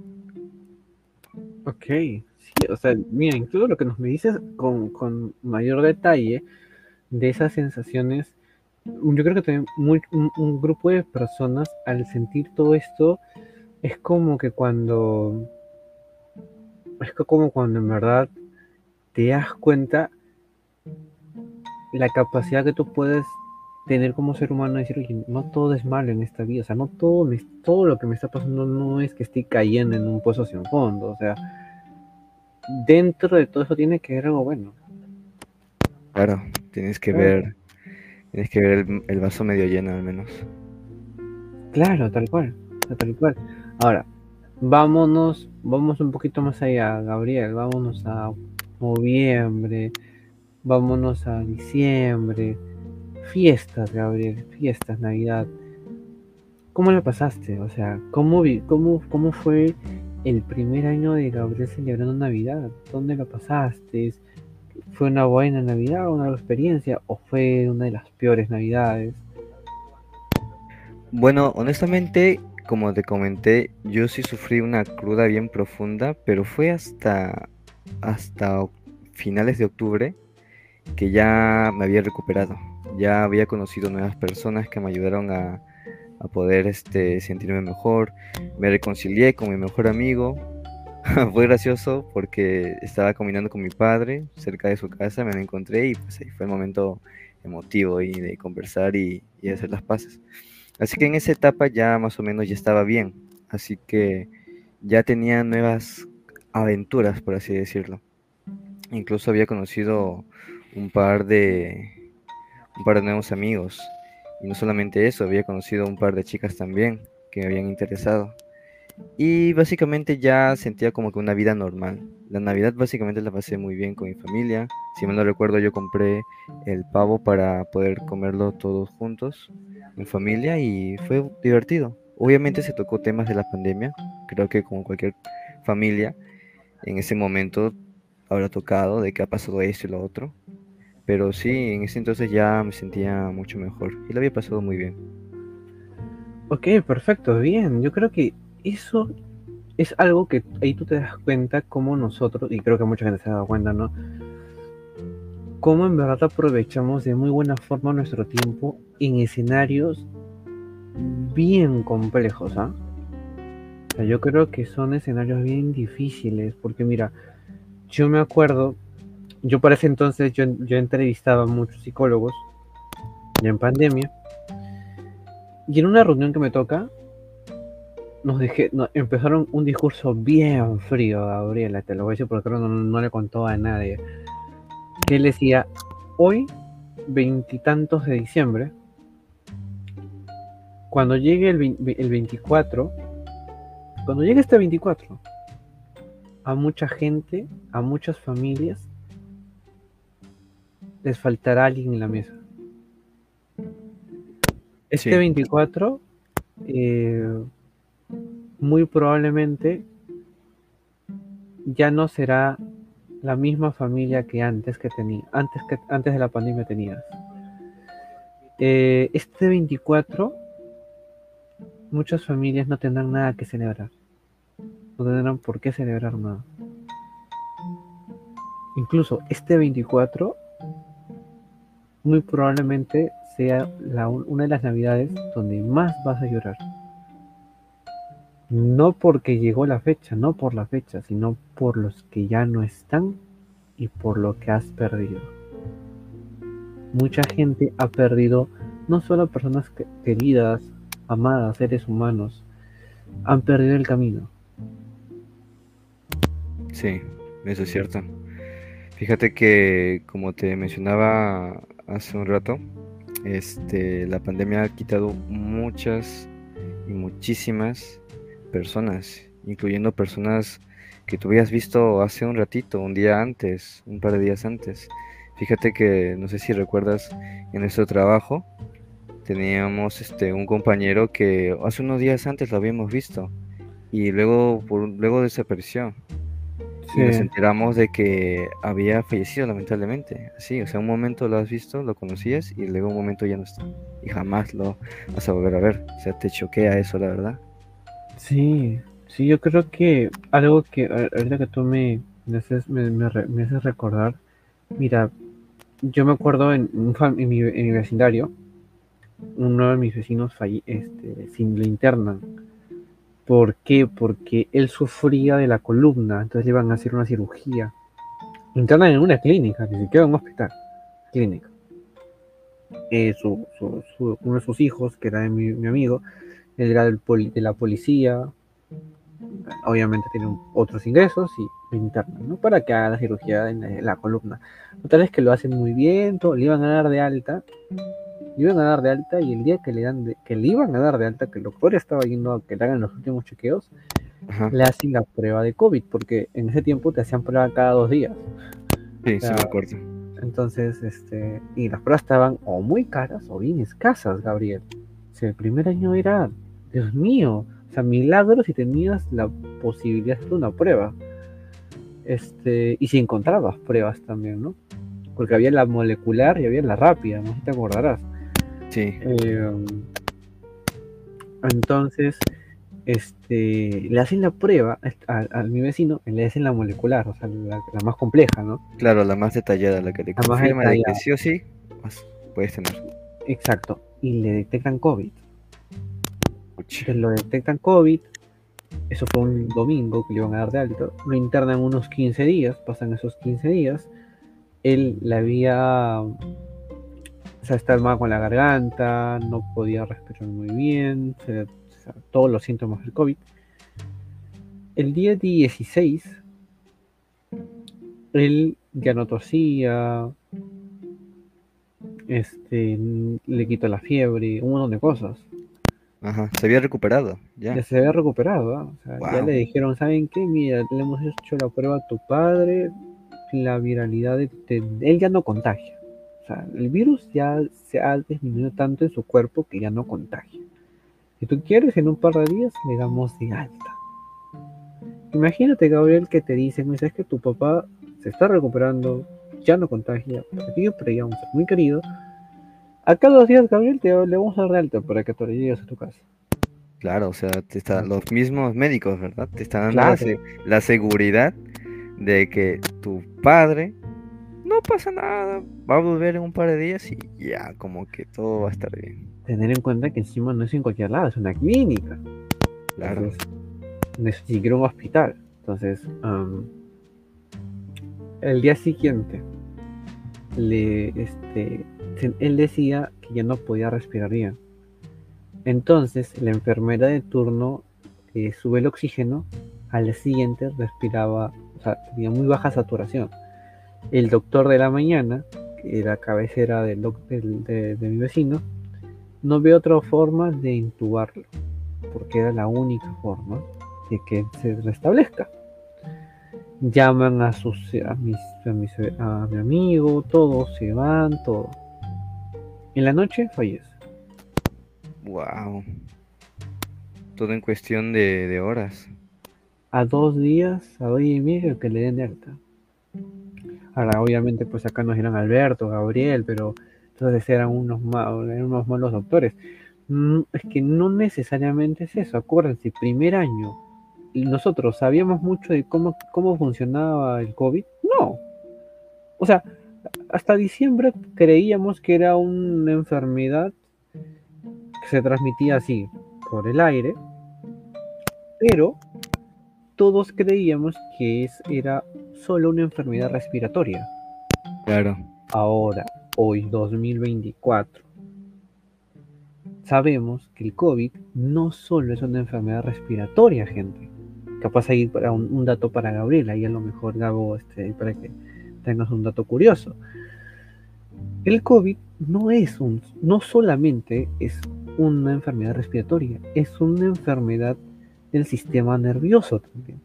Ok, sí, o sea, mira, incluso lo que nos me dices con, con mayor detalle de esas sensaciones, yo creo que también muy- un, un grupo de personas al sentir todo esto es como que cuando, es que como cuando en verdad te das cuenta la capacidad que tú puedes tener como ser humano de decir, oye, no todo es malo en esta vida, o sea, no todo, me- todo lo que me está pasando no es que estoy cayendo en un pozo sin fondo, o sea, dentro de todo eso tiene que haber algo bueno. Claro, tienes que Claro, ver, tienes que ver el, el vaso medio lleno al menos. claro, tal cual, o sea, tal cual. Ahora, vámonos, vamos un poquito más allá, Gabriel, vámonos a noviembre, vámonos a diciembre, fiestas, Gabriel, fiestas, Navidad. ¿Cómo la pasaste? O sea, ¿cómo, vi, cómo, cómo fue el primer año de Gabriel celebrando Navidad? ¿Dónde la pasaste? ¿Fue una buena Navidad, una nueva experiencia? ¿O fue una de las peores Navidades? Bueno, honestamente, como te comenté, yo sí sufrí una cruda bien profunda, pero fue hasta, hasta oc- finales de octubre que ya me había recuperado. Ya había conocido nuevas personas que me ayudaron a, a poder este, sentirme mejor. Me reconcilié con mi mejor amigo. Fue gracioso porque estaba caminando con mi padre cerca de su casa, me lo encontré y pues ahí fue el momento emotivo y de conversar y, y hacer las paces. Así que en esa etapa ya más o menos ya estaba bien. Así que ya tenía nuevas aventuras, por así decirlo. Incluso había conocido un par de, un par de nuevos amigos. Y no solamente eso, había conocido un par de chicas también que me habían interesado. Y básicamente ya sentía como que una vida normal. La Navidad básicamente la pasé muy bien con mi familia. Si mal no recuerdo, yo compré el pavo para poder comerlo todos juntos en familia y fue divertido. Obviamente se tocó temas de la pandemia. Creo que como cualquier familia en ese momento habrá tocado de que ha pasado esto y lo otro. Pero sí, en ese entonces ya me sentía mucho mejor y lo había pasado muy bien. Ok, perfecto, bien. Yo creo que eso es algo que ahí tú te das cuenta cómo nosotros, y creo que mucha gente se ha dado cuenta, ¿no? Cómo en verdad aprovechamos de muy buena forma nuestro tiempo en escenarios bien complejos, ¿ah? O sea, yo creo que son escenarios bien difíciles, porque mira, yo me acuerdo, yo para ese entonces yo, yo entrevistaba a muchos psicólogos ya en pandemia, Y en una reunión que me toca, nos dejé, no, empezaron un discurso bien frío, Gabriela, te lo voy a decir porque creo que no, no le contó a nadie. Que él decía, hoy, veintitantos de diciembre, cuando llegue el, el veinticuatro, cuando llegue este veinticuatro, a mucha gente, a muchas familias, les faltará alguien en la mesa. Este Sí, veinticuatro, eh, muy probablemente ya no será la misma familia que antes que tenía, antes que antes de la pandemia tenías. Eh, este veinticuatro, muchas familias no tendrán nada que celebrar, no tendrán por qué celebrar nada. Incluso este veinticuatro, muy probablemente sea la, una de las navidades donde más vas a llorar. No porque llegó la fecha, no por la fecha, sino por los que ya no están y por lo que has perdido. Mucha gente ha perdido no solo personas que, queridas, amadas, seres humanos, han perdido el camino. sí, eso es cierto. Fíjate que, como te mencionaba hace un rato, este, la pandemia ha quitado muchas y muchísimas personas, incluyendo personas que tú habías visto hace un ratito, un día antes, un par de días antes. Fíjate que, no sé si recuerdas, en nuestro trabajo teníamos este, un compañero que hace unos días antes lo habíamos visto y luego, por, luego desapareció y nos Sí, enteramos de que había fallecido lamentablemente. Así, o sea, un momento lo has visto, lo conocías y luego un momento ya no está. Y jamás lo vas a volver a ver. O sea, te choquea eso, la verdad. sí, sí, yo creo que algo que a- ahorita que tú me, me haces, me, me re- me haces recordar, mira, yo me acuerdo en, un fam- en mi, en mi vecindario, uno de mis vecinos falle, este, sin lo internan. ¿Por qué? Porque él sufría de la columna, entonces le iban a hacer una cirugía. Lo internan en una clínica, ni siquiera en un hospital, clínica. Eh, su, su- su- uno de sus hijos, que era mi, mi amigo, él era del poli- de la policía, obviamente tiene un- otros ingresos y lo internan, ¿no? Para que haga la cirugía en la, en la columna. Tal es que lo hacen muy bien, todo, le iban a dar de alta, le iban a dar de alta y el día que le, dan de- que le iban a dar de alta, que el doctor estaba yendo a que le hagan los últimos chequeos, Ajá. le hacen la prueba de COVID, porque en ese tiempo te hacían prueba cada dos días. Sí, O sí me sea, acuerdo. entonces, este, y las pruebas estaban o muy caras o bien escasas, Gabriel. O sea, el primer año era, Dios mío, o sea, milagros si tenías la posibilidad de hacer una prueba. Este, y si encontrabas pruebas también, ¿no? Porque había la molecular y había la rápida, no sé si te acordarás. Sí. Eh, entonces, este, le hacen la prueba a, a, a mi vecino, le hacen la molecular, o sea, la, la más compleja, ¿no? Claro, la más detallada, la que te La más confirma de que detallada, sí o sí vas- puedes tener. exacto. Y le detectan COVID. Pucha. Entonces lo detectan COVID, eso fue un domingo que le iban a dar de alto, lo internan unos quince días, pasan esos quince días, él le había, o sea, estaba mal con la garganta, no podía respirar muy bien, se, o sea, todos los síntomas del COVID. El día dieciséis, él ya no tosía, este, le quitó la fiebre, un montón de cosas. Ajá, se había recuperado, Ya ya. se había recuperado, ¿ah? O sea, ya le Wow. dijeron, ¿saben qué? Mira, le hemos hecho la prueba a tu padre, la viralidad de, de- él ya no contagia. O sea, el virus ya se ha disminuido tanto en su cuerpo que ya no contagia. Si tú quieres, en un par de días le damos de alta. Imagínate, Gabriel, que te dicen, "Oye, ¿sabes que tu papá se está recuperando, ya no contagia, pero yo pero un ser muy querido? A cada dos días, Gabriel, te, le vamos a dar de alta para que te lo llegues a tu casa". Claro, o sea, te está, los mismos médicos, ¿verdad? Te están dando la, Claro, se- la seguridad de que tu padre no pasa nada, va a volver en un par de días y ya, como que todo va a estar bien. tener en cuenta que encima no es en cualquier lado, es una clínica. Claro. Entonces, no es ni siquiera un hospital. Entonces, um, el día siguiente, le, este, él decía que ya no podía respirar bien. Entonces, la enfermera de turno eh, sube el oxígeno, al siguiente respiraba, o sea, tenía muy baja saturación. El doctor de la mañana, que era cabecera del, doc- del- de, de mi vecino, no ve otra forma de intubarlo, porque era la única forma de que se restablezca. Llaman a sus a mis, a mis- a mi amigo, todos se van, todo. En la noche fallece. Wow. Todo en cuestión de, de horas. A dos días, a dos y medio que le den de alta. Ahora, obviamente, pues acá nos eran Alberto, Gabriel, pero entonces eran unos, ma- eran unos malos doctores. Mm, es que no necesariamente es eso. Acuérdense, primer año, y nosotros sabíamos mucho de cómo, cómo funcionaba el COVID. No. O sea, hasta diciembre creíamos que era una enfermedad que se transmitía así, por el aire, pero todos creíamos que es, era solo una enfermedad respiratoria. Claro. Ahora, hoy dos mil veinticuatro, sabemos que el COVID no solo es una enfermedad respiratoria, gente. Capaz ahí para un, un dato para Gabriela, y a lo mejor Gabo, este, para que tengas un dato curioso. El COVID no es un, no solamente es una enfermedad respiratoria, es una enfermedad del sistema nervioso también.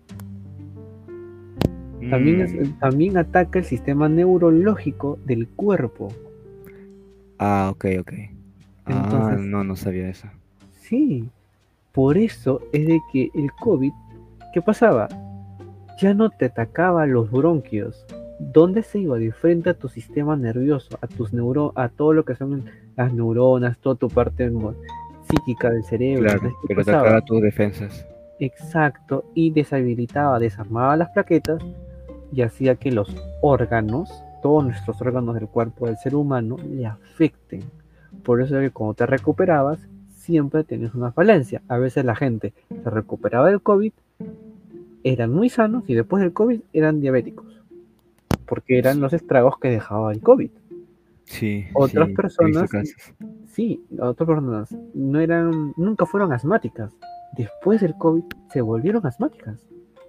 También, es, Mm. también ataca el sistema neurológico del cuerpo. Ah, ok, ok. Ah, Entonces, no, no sabía eso. sí, por eso es de que el COVID, ¿qué pasaba? Ya no te atacaba los bronquios. ¿Dónde se iba? De frente a tu sistema nervioso, a tus neuro, a todo lo que son las neuronas, toda tu parte mo- psíquica del cerebro. Claro, Entonces, ¿qué pero pasaba? atacaba tus defensas. Exacto, y deshabilitaba, desarmaba las plaquetas y hacía que los órganos, todos nuestros órganos del cuerpo del ser humano, le afecten. Por eso es que cuando te recuperabas, siempre tenías una falencia. A veces la gente se recuperaba del COVID, eran muy sanos y después del COVID eran diabéticos, porque eran los Sí, estragos que dejaba el COVID. sí, Otras sí, he visto personas, casos. sí, otras personas no eran, nunca fueron asmáticas. Después del COVID se volvieron asmáticas.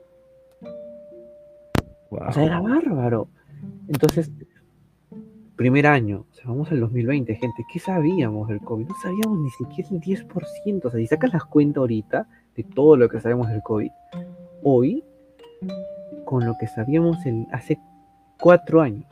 O sea, Wow. era bárbaro. Entonces, primer año, o sea, vamos al dos mil veinte, gente, ¿qué sabíamos del COVID? No sabíamos ni siquiera el diez por ciento. O sea, si sacas las cuentas ahorita de todo lo que sabemos del COVID, hoy, con lo que sabíamos en, hace cuatro años,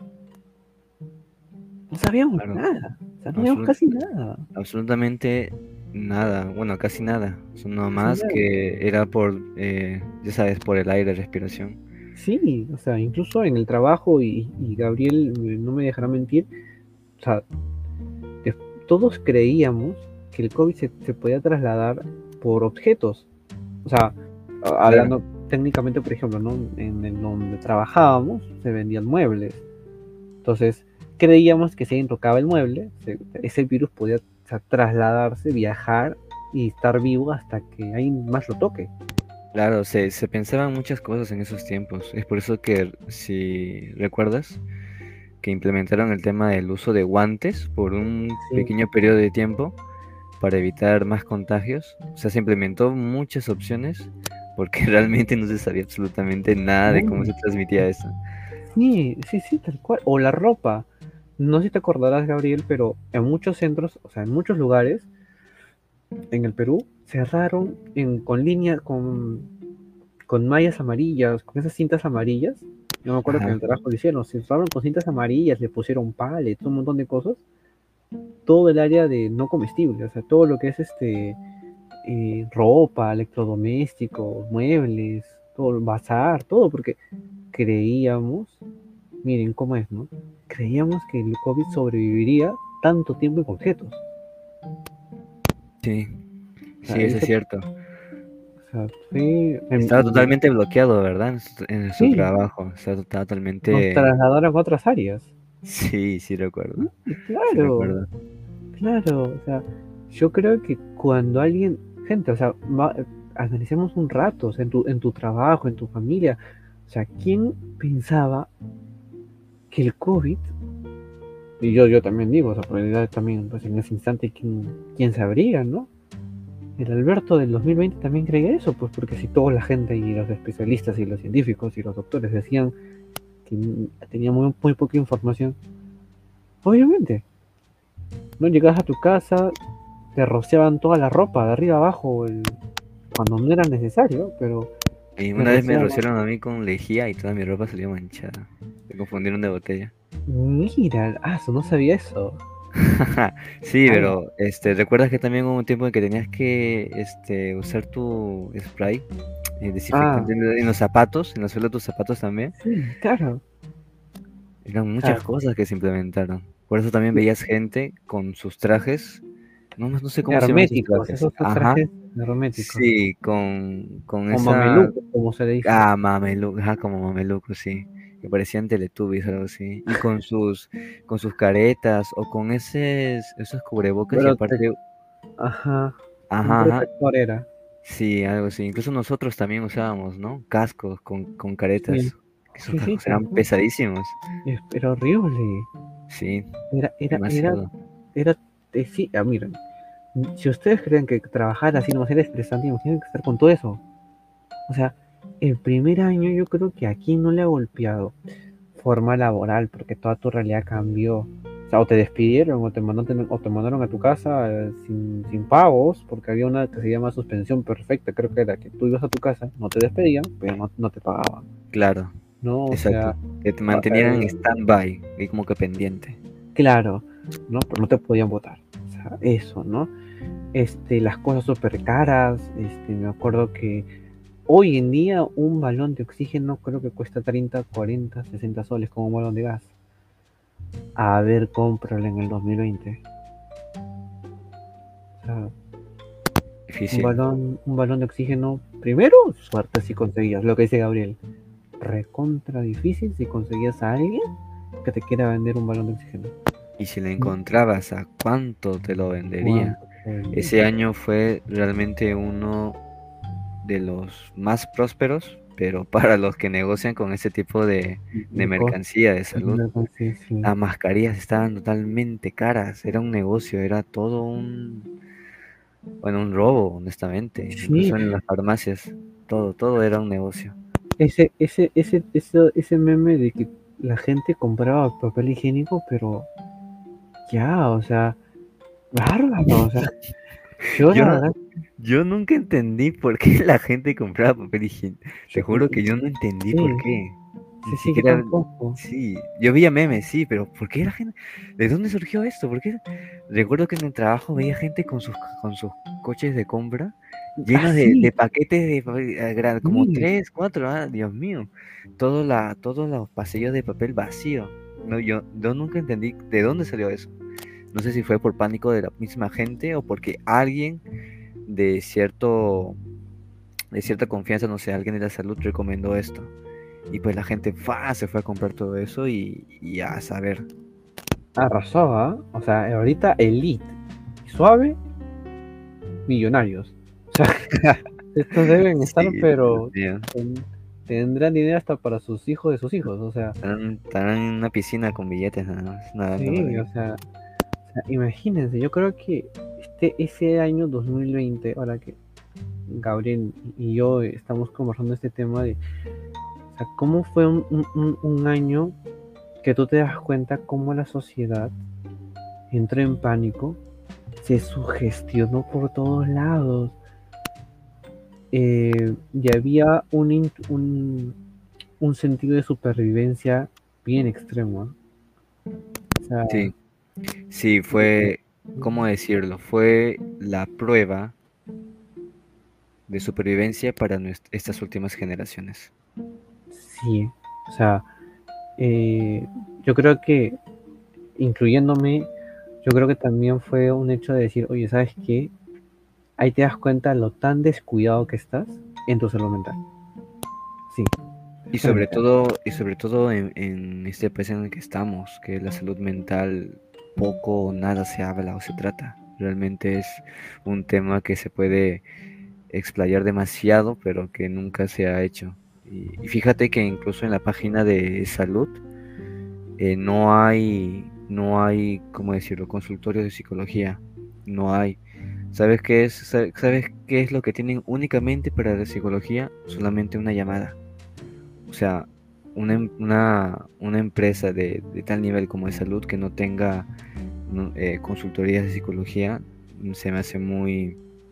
no sabíamos Claro, nada. O sea, no sabíamos absolut- casi nada. absolutamente nada. Bueno, casi nada. Sino Casi más nada. que era por, eh, ya sabes, por el aire, respiración. Sí, o sea, incluso en el trabajo, y, y Gabriel eh, no me dejará mentir, o sea, de- todos creíamos que el COVID se, se podía trasladar por objetos. O sea, a- Claro, hablando técnicamente, por ejemplo, ¿no? En el donde trabajábamos se vendían muebles. Entonces, creíamos que si alguien tocaba el mueble, se- ese virus podía, o sea, trasladarse, viajar y estar vivo hasta que alguien más lo toque. claro, se, se pensaban muchas cosas en esos tiempos. Es por eso que, si recuerdas, que implementaron el tema del uso de guantes por un Sí. pequeño periodo de tiempo para evitar más contagios. O sea, se implementó muchas opciones porque realmente no se sabía absolutamente nada de cómo No, se transmitía eso. sí, sí, sí, tal cual. O la ropa. No sé si te acordarás, Gabriel, pero en muchos centros, o sea, en muchos lugares en el Perú, cerraron en, con líneas, con, con mallas amarillas, con esas cintas amarillas. Yo me acuerdo que en Ajá, el trabajo lo hicieron, se cerraron con cintas amarillas, le pusieron palets, un montón de cosas. Todo el área de no comestible, o sea, todo lo que es este eh, ropa, electrodomésticos, muebles, todo, bazar, todo, porque creíamos, miren cómo es, ¿no? Creíamos que el COVID sobreviviría tanto tiempo en objetos. sí, O sea, sí, eso es eso, cierto. o sea, fue, en- Estaba en- totalmente bloqueado, ¿verdad? En su, en su sí, trabajo. Estaba nos totalmente... trasladaron a otras áreas. Sí, sí recuerdo. Sí, Sí claro, recuerdo. claro, o sea, yo creo que cuando alguien, gente, o sea, va- analicemos un rato, o sea, en tu, en tu trabajo, en tu familia, o sea, ¿quién pensaba que el COVID, y yo, yo también digo, o sea, por realidad también, pues en ese instante, ¿quién, quién sabría, no? el Alberto del dos mil veinte también creía eso, pues porque si toda la gente y los especialistas y los científicos y los doctores decían que tenía muy, muy poca información, obviamente, no llegabas a tu casa, te rociaban toda la ropa de arriba abajo el, cuando no era necesario, pero Y te una vez me rociaban. rociaron a mí con lejía y toda mi ropa salió manchada. Se confundieron de botella. Mira, ah, eso no sabía eso. Sí, Ala. pero este, ¿recuerdas que también hubo un tiempo en que tenías que este, usar tu spray eh, Ah, desinfectante en en los zapatos, en la suela de tus zapatos también? sí, claro. Eran O sea, muchas cosas que se implementaron. Por eso también veías gente con sus trajes, no, no sé cómo se llaman esos herméticos, trajes. esos son Ajá, trajes herméticos. sí, con, con O esa, mameluco, como se le dice. ah, mameluco, ajá, como mameluco, sí, que parecían Teletubbies o algo así. Y con sus, con sus caretas o con esos, esos cubrebocas y Pero te- aparte, ajá, un ajá, ajá, protector era. sí, algo así. Incluso nosotros también usábamos, ¿no? Cascos con, con Sí, caretas. Esos sí, sí, cascos tal eran cual. pesadísimos. Es- Era horrible. Sí, Era, era, era, demasiado. era, eh, sí, ah, miren, si ustedes creen que trabajar así no va a ser estresante, imaginen que estar con todo eso. O sea, el primer año yo creo que aquí no le ha golpeado forma laboral, porque toda tu realidad cambió. O sea, o te despidieron o te mandaron, o te mandaron a tu casa eh, sin, sin pagos, porque había una que se llama suspensión perfecta, creo que era que tú ibas a tu casa, no te despedían, pero no, no te pagaban. Claro, No, o sea, exacto. Que te a- mantenían en eh, stand-by y como que pendiente. claro, ¿no? Pero no te podían votar. O sea, eso, ¿no? Este, las cosas súper caras, este, me acuerdo que hoy en día un balón de oxígeno creo que cuesta treinta cuarenta sesenta soles como un balón de gas. A ver, cómpralo en el dos mil veinte. O sea, un Difícil. balón, un balón de oxígeno, primero, suerte si conseguías, lo que dice Gabriel. Recontra difícil si conseguías a alguien que te quiera vender un balón de oxígeno. Y si lo encontrabas, ¿a cuánto te lo vendería? ¿Cuánto te vendía? Ese año fue realmente uno de los más prósperos, pero para los que negocian con ese tipo de, de De cosas, mercancía de salud. sí, sí. Las mascarillas estaban totalmente caras, era un negocio, era todo un, bueno, un robo, honestamente. Sí, Incluso en las farmacias, todo, todo era un negocio. ese, ese, ese, ese, ese meme de que la gente compraba papel higiénico, pero ya, o sea, bárbaro, o sea, yo Yo, la verdad, yo nunca entendí por qué la gente compraba papel higiénico. Te yo- juro que yo no entendí por sí, qué. Ni sí, sí, yo siquiera, tampoco. sí, yo veía memes, sí, pero ¿por qué la gente? ¿De dónde surgió esto? ¿Por qué? Recuerdo que en el trabajo veía gente con sus, con sus coches de compra llenos de, Así, de paquetes de papel, eh, gra- como sí, tres, cuatro, ah, Dios mío. Todo la, todos los pasillos de papel vacío. No, yo, yo nunca entendí de dónde salió eso. No sé si fue por pánico de la misma gente o porque alguien de cierto, de cierta confianza, no sé, alguien de la salud recomendó esto. Y pues la gente ¡fa! Se fue a comprar todo eso y, y a saber. arrasó, ¿ah? O sea, ahorita Elite, suave, millonarios. O sea, estos deben estar, Sí, Dios pero mío. ten- tendrán dinero hasta para sus hijos de sus hijos. O sea, Estarán, estarán en una piscina con billetes nada más, nadando por sí, ahí. o sea, o sea, imagínense, yo creo que este, ese año dos mil veinte, ahora que Gabriel y yo estamos conversando este tema de, o sea, cómo fue un, un- un- un año que tú te das cuenta cómo la sociedad entró en pánico, se sugestionó por todos lados, eh, y había un, in- un, un sentido de supervivencia bien extremo, ¿eh? O sea, Sí, sí, fue, ¿cómo decirlo? Fue la prueba de supervivencia para nues- estas últimas generaciones. sí, o sea, eh, yo creo que, incluyéndome, yo creo que también fue un hecho de decir, oye, ¿sabes qué? Ahí te das cuenta lo tan descuidado que estás en tu salud mental. Sí, Y sobre frente a... todo, y sobre todo en, en este país en el que estamos, que la salud mental poco o nada se habla o se trata. Realmente es un tema que se puede explayar demasiado, pero que nunca se ha hecho. Y, y fíjate que incluso en la página de salud eh, no hay, no hay, ¿cómo decirlo?, consultorios de psicología. No hay. ¿Sabes qué es, sa- sabes qué es lo que tienen únicamente para la psicología? Solamente una llamada. O sea, una, em- una, una empresa de, de tal nivel como de salud que no tenga no, eh, consultorías de psicología, mm, se me hace muy,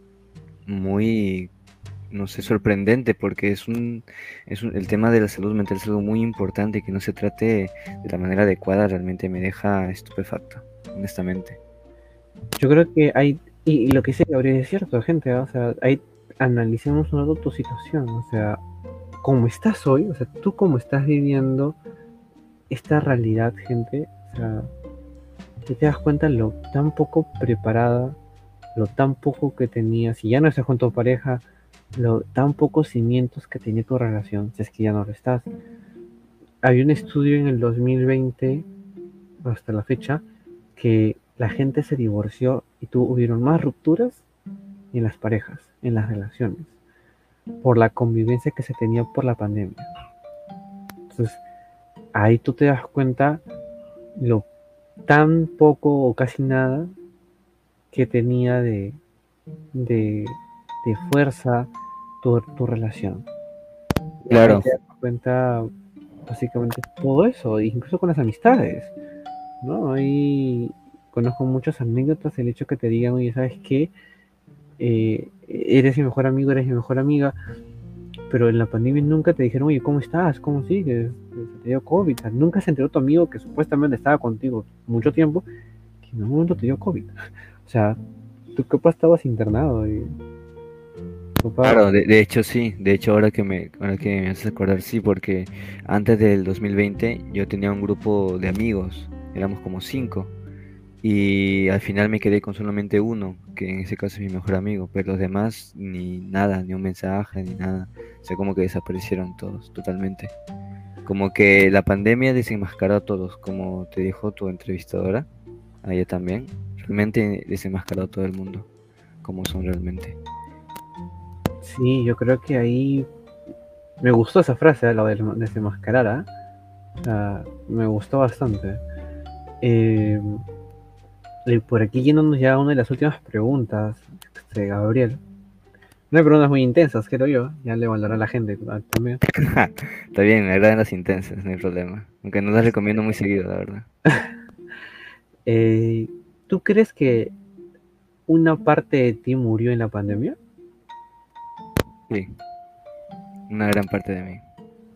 muy, no sé, sorprendente porque es un, es un- el tema de la salud mental es algo muy importante y que no se trate de la manera adecuada realmente me deja estupefacto, honestamente. Yo creo que hay, y, y lo que dice Gabriel es cierto, gente, ¿ah? O sea, hay, analicemos un rato tu situación, o sea, cómo estás hoy, o sea, tú cómo estás viviendo esta realidad, gente, o sea, te das cuenta lo tan poco preparada, lo tan poco que tenías, si ya no estás con tu pareja, lo tan pocos cimientos que tenía tu relación, si es que ya no lo estás. Había un estudio en el dos mil veinte, hasta la fecha, que la gente se divorció y tu, hubieron más rupturas en las parejas, en las relaciones, por la convivencia que se tenía por la pandemia. Entonces, ahí tú te das cuenta lo tan poco o casi nada que tenía de, de, de fuerza tu, tu relación. Ahí Claro, te das cuenta básicamente todo eso, incluso con las amistades, ¿no? Ahí conozco muchas anécdotas, el hecho que te digan, oye, ¿sabes qué? Eh, eres mi mejor amigo, eres mi mejor amiga, pero en la pandemia nunca te dijeron, oye, ¿cómo estás? ¿Cómo sigues? Se te dio COVID. O sea, nunca se enteró tu amigo que supuestamente estaba contigo mucho tiempo, que en un momento te dio COVID. O sea, tu papá estabas internado y tu papá, claro, de, de hecho sí, de hecho ahora que me, ahora que me haces acordar sí, porque antes del dos mil veinte yo tenía un grupo de amigos, éramos como cinco. Y al final me quedé con solamente uno, que en ese caso es mi mejor amigo, pero los demás ni nada, ni un mensaje, ni nada. O sea, como que desaparecieron todos, totalmente. Como que la pandemia desenmascaró a todos, como te dijo tu entrevistadora, a ella también. Realmente desenmascaró a todo el mundo, como son realmente. sí, yo creo que ahí me gustó esa frase, lo de desenmascarar, ¿ah? O sea, me gustó bastante. Eh, y por aquí yéndonos ya a una de las últimas preguntas, este, Gabriel. No hay preguntas muy intensas, creo yo. Ya le valdrá a la gente ah, también. Está bien, me agradan las intensas, no hay problema. Aunque no las recomiendo muy seguido, la verdad. Eh, ¿Tú crees que una parte de ti murió en la pandemia? Sí, una gran parte de mí.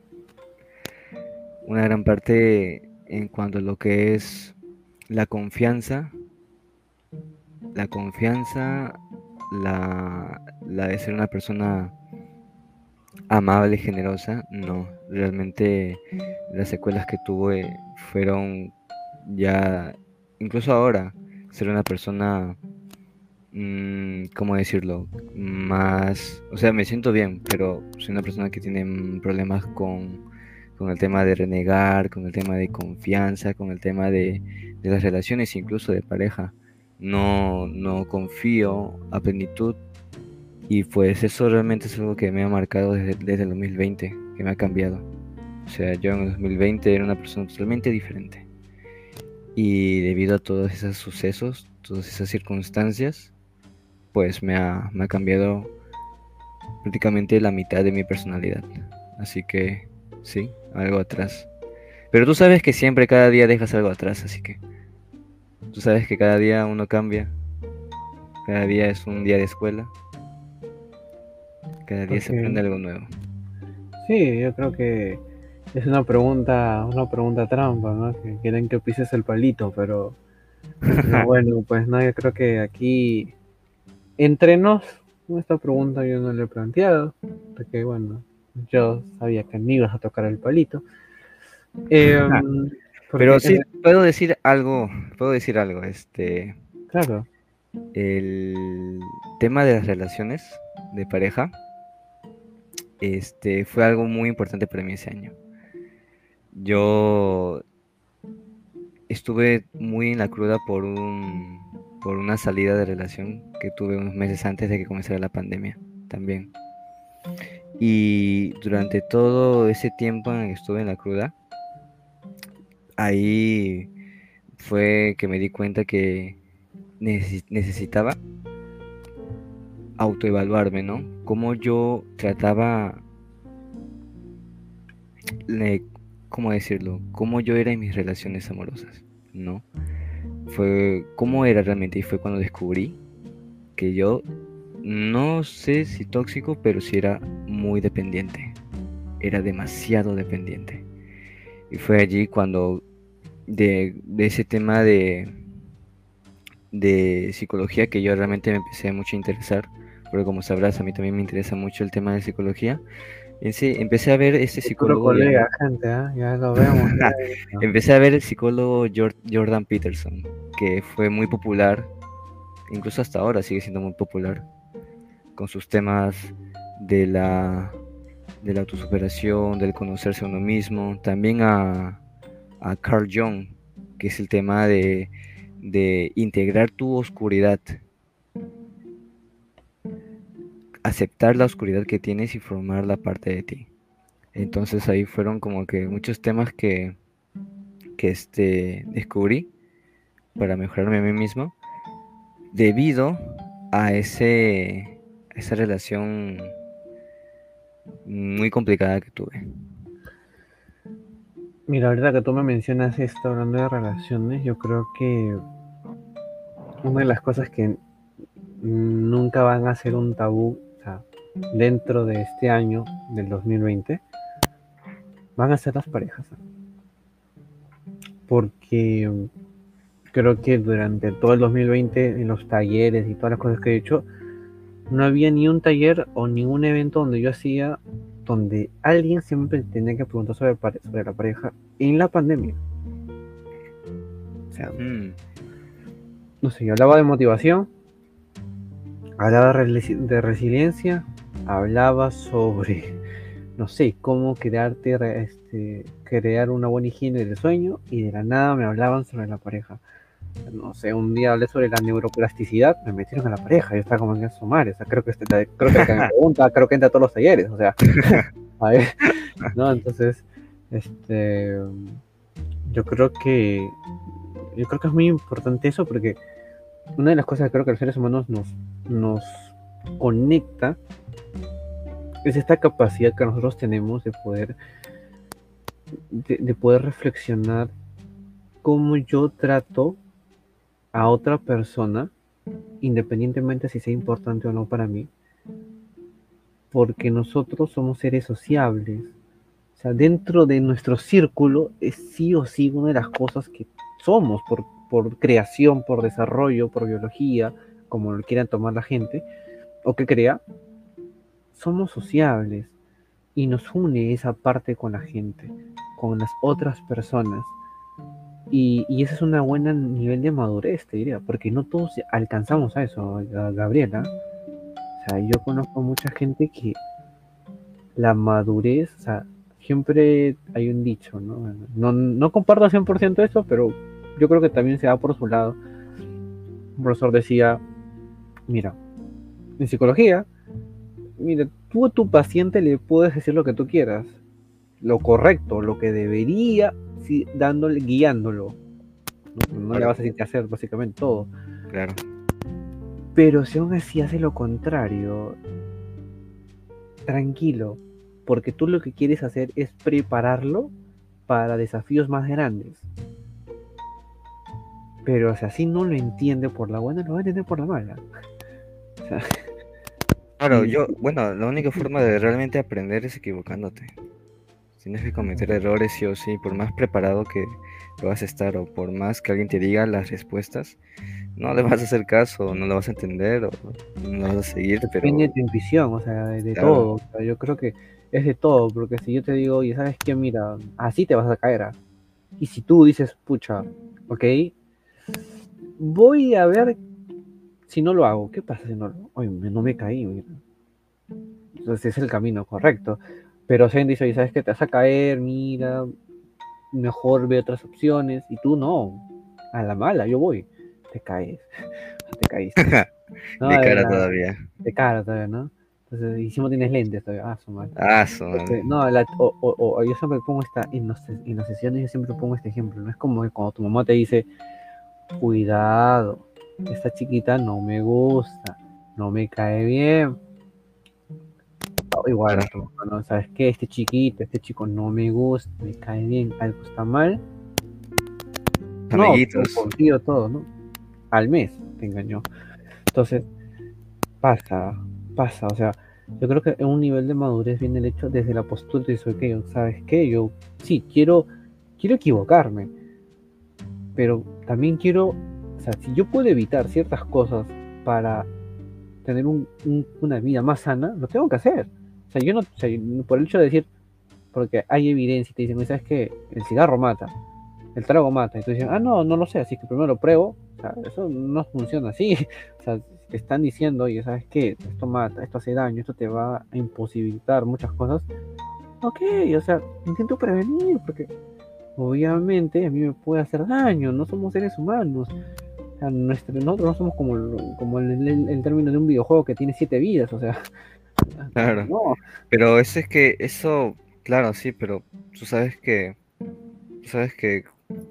Una gran parte en cuanto a lo que es la confianza, la confianza, la, la de ser una persona amable, generosa, no, realmente las secuelas que tuve fueron ya, incluso ahora, ser una persona, mm, ¿cómo decirlo? Más, o sea, me siento bien, pero soy una persona que tiene mm, problemas con, con el tema de renegar, con el tema de confianza, con el tema de, de las relaciones, incluso de pareja. No, no confío a plenitud y pues eso realmente es algo que me ha marcado desde, desde el dos mil veinte, que me ha cambiado. O sea, yo en el dos mil veinte era una persona totalmente diferente. Y debido a todos esos sucesos, todas esas circunstancias, pues me ha, me ha cambiado prácticamente la mitad de mi personalidad. Así que sí, algo atrás. Pero tú sabes que siempre cada día dejas algo atrás, así que tú sabes que cada día uno cambia, cada día es un día de escuela, cada día se aprende Porque algo nuevo. sí, yo creo que es una pregunta, una pregunta trampa, ¿no? Que quieren que pises el palito, pero, pero bueno, pues no, yo creo que aquí entre nos, esta pregunta yo no le he planteado, porque bueno, yo sabía que ni ibas a tocar el palito. Em, Pero porque, sí, eh, puedo decir algo, puedo decir algo, este, claro, el tema de las relaciones de pareja, este, fue algo muy importante para mí ese año. Yo estuve muy en la cruda por un, por una salida de relación que tuve unos meses antes de que comenzara la pandemia también. Y durante todo ese tiempo en el que estuve en la cruda, ahí fue que me di cuenta que necesi- necesitaba autoevaluarme, ¿no? Cómo yo trataba, le- ¿cómo decirlo? Cómo yo era en mis relaciones amorosas, ¿no? Fue cómo era realmente y fue cuando descubrí que yo no sé si tóxico, pero sí era muy dependiente. Era demasiado dependiente. Y fue allí cuando de, de ese tema de, de psicología que yo realmente me empecé mucho a interesar, porque como sabrás, a mí también me interesa mucho el tema de psicología. En sí, empecé a ver este Futuro psicólogo colega, llamado... gente, ¿ah? Ya lo vemos. Ya. Empecé a ver el psicólogo Jor- Jordan Peterson, que fue muy popular, incluso hasta ahora sigue siendo muy popular, con sus temas de la, de la autosuperación, del conocerse a uno mismo, también a, a Carl Jung, que es el tema de, de integrar tu oscuridad, aceptar la oscuridad que tienes y formarla parte de ti. Entonces ahí fueron como que muchos temas que, que este, descubrí para mejorarme a mí mismo debido a ese, a esa relación muy complicada que tuve. Mira, ahorita que tú me mencionas esto, hablando de relaciones, yo creo que una de las cosas que nunca van a ser un tabú, o sea, dentro de este año, del dos mil veinte, van a ser las parejas. Porque creo que durante todo el dos mil veinte, en los talleres y todas las cosas que he hecho, no había ni un taller o ningún evento donde yo hacía, donde alguien siempre tenía que preguntar sobre, pare- sobre la pareja en la pandemia. O sea, Mm, no sé, yo hablaba de motivación, hablaba de, resi- de resiliencia, hablaba sobre, no sé, cómo crearte, re- este, crear una buena higiene del sueño, y de la nada me hablaban sobre la pareja. No sé, un día hablé sobre la neuroplasticidad, me metieron a la pareja, yo estaba como en su madre, o sea, creo que, este, la- creo que la que me pregunta, creo que entra a todos los talleres, o sea, a ver, ¿no? Entonces, este, yo creo que, yo creo que es muy importante eso, porque una de las cosas que creo que los seres humanos nos, nos conecta es esta capacidad que nosotros tenemos de poder, de, de poder reflexionar cómo yo trato a otra persona, independientemente si sea importante o no para mí, porque nosotros somos seres sociables. O sea, dentro de nuestro círculo es sí o sí una de las cosas que somos por, por creación, por desarrollo, por biología, como lo quieran tomar la gente, o que crea, somos sociables y nos une esa parte con la gente, con las otras personas. Y, y ese es un buen nivel de madurez, te diría, porque no todos alcanzamos a eso, Gabriela. O sea, yo conozco mucha gente que la madurez, o sea, siempre hay un dicho, ¿no? No, no comparto al cien por ciento esto, pero yo creo que también se va por su lado. Un profesor decía, mira, en psicología, mira, tú a tu paciente le puedes decir lo que tú quieras, lo correcto, lo que debería, sí, dándole, guiándolo. No, no le claro, vas a decir qué hacer, básicamente todo. claro. Pero si aún así hace lo contrario, tranquilo, porque tú lo que quieres hacer es prepararlo para desafíos más grandes. Pero o sea, si no lo entiende por la buena, lo va a entender por la mala. O sea, Claro, y yo, bueno, la única forma de realmente aprender es equivocándote. Tienes que cometer errores sí o sí, por más preparado que vas a estar o por más que alguien te diga las respuestas, no le vas a hacer caso, no lo vas a entender o no lo vas a seguir, depende de pero tu intuición, o sea, de, de claro, todo. O sea, yo creo que es de todo, porque si yo te digo, oye, ¿sabes qué? Mira, así te vas a caer. ¿Ah? Y si tú dices, pucha, ok, voy a ver si no lo hago. ¿Qué pasa si no lo hago? Oye, me- no me caí, mira. Entonces es el camino correcto. Pero Zen dice, oye, ¿sabes qué? Te vas a caer, mira, mejor ve otras opciones. Y tú no, a la mala, yo voy. Te caes, te caíste. No, de de cara la, todavía. de cara todavía, ¿no? Entonces, y si no tienes lentes todavía, ah, su madre. Ah, su Entonces, madre. no, la- o, o- o yo siempre pongo esta, en, los- en las sesiones yo siempre pongo este ejemplo, no es como que cuando tu mamá te dice, cuidado, esta chiquita no me gusta, no me cae bien. O igual, Claro, ¿no? ¿no? ¿Sabes qué? Este chiquito, este chico no me gusta, me cae bien, algo está mal. No, todo amiguitos. contigo, todo, ¿no? Al mes te engañó. Entonces, pasa, pasa, o sea, yo creo que en un nivel de madurez viene el hecho desde la postura de soy que yo, ¿sabes qué? Yo sí, quiero, quiero equivocarme, pero también quiero, o sea, si yo puedo evitar ciertas cosas para tener un, un- una vida más sana, lo tengo que hacer. O sea, yo no, o sea, yo- por el hecho de decir, porque hay evidencia y te dicen, "Oye, ¿sabes qué? El cigarro mata, el trago mata". Y tú dices, ah, no, no lo sé, así que primero lo pruebo. O sea, eso no funciona así. O sea, te están diciendo, oye, ¿sabes qué? Esto mata, esto hace daño, esto te va a imposibilitar muchas cosas. Ok, o sea, intento prevenir, porque obviamente a mí me puede hacer daño, no somos seres humanos. O sea, nuestro, nosotros no somos como, el- como el, el- el término de un videojuego que tiene siete vidas, o sea, Claro. no, Pero eso es que, eso, claro, sí, pero tú sabes que, tú sabes que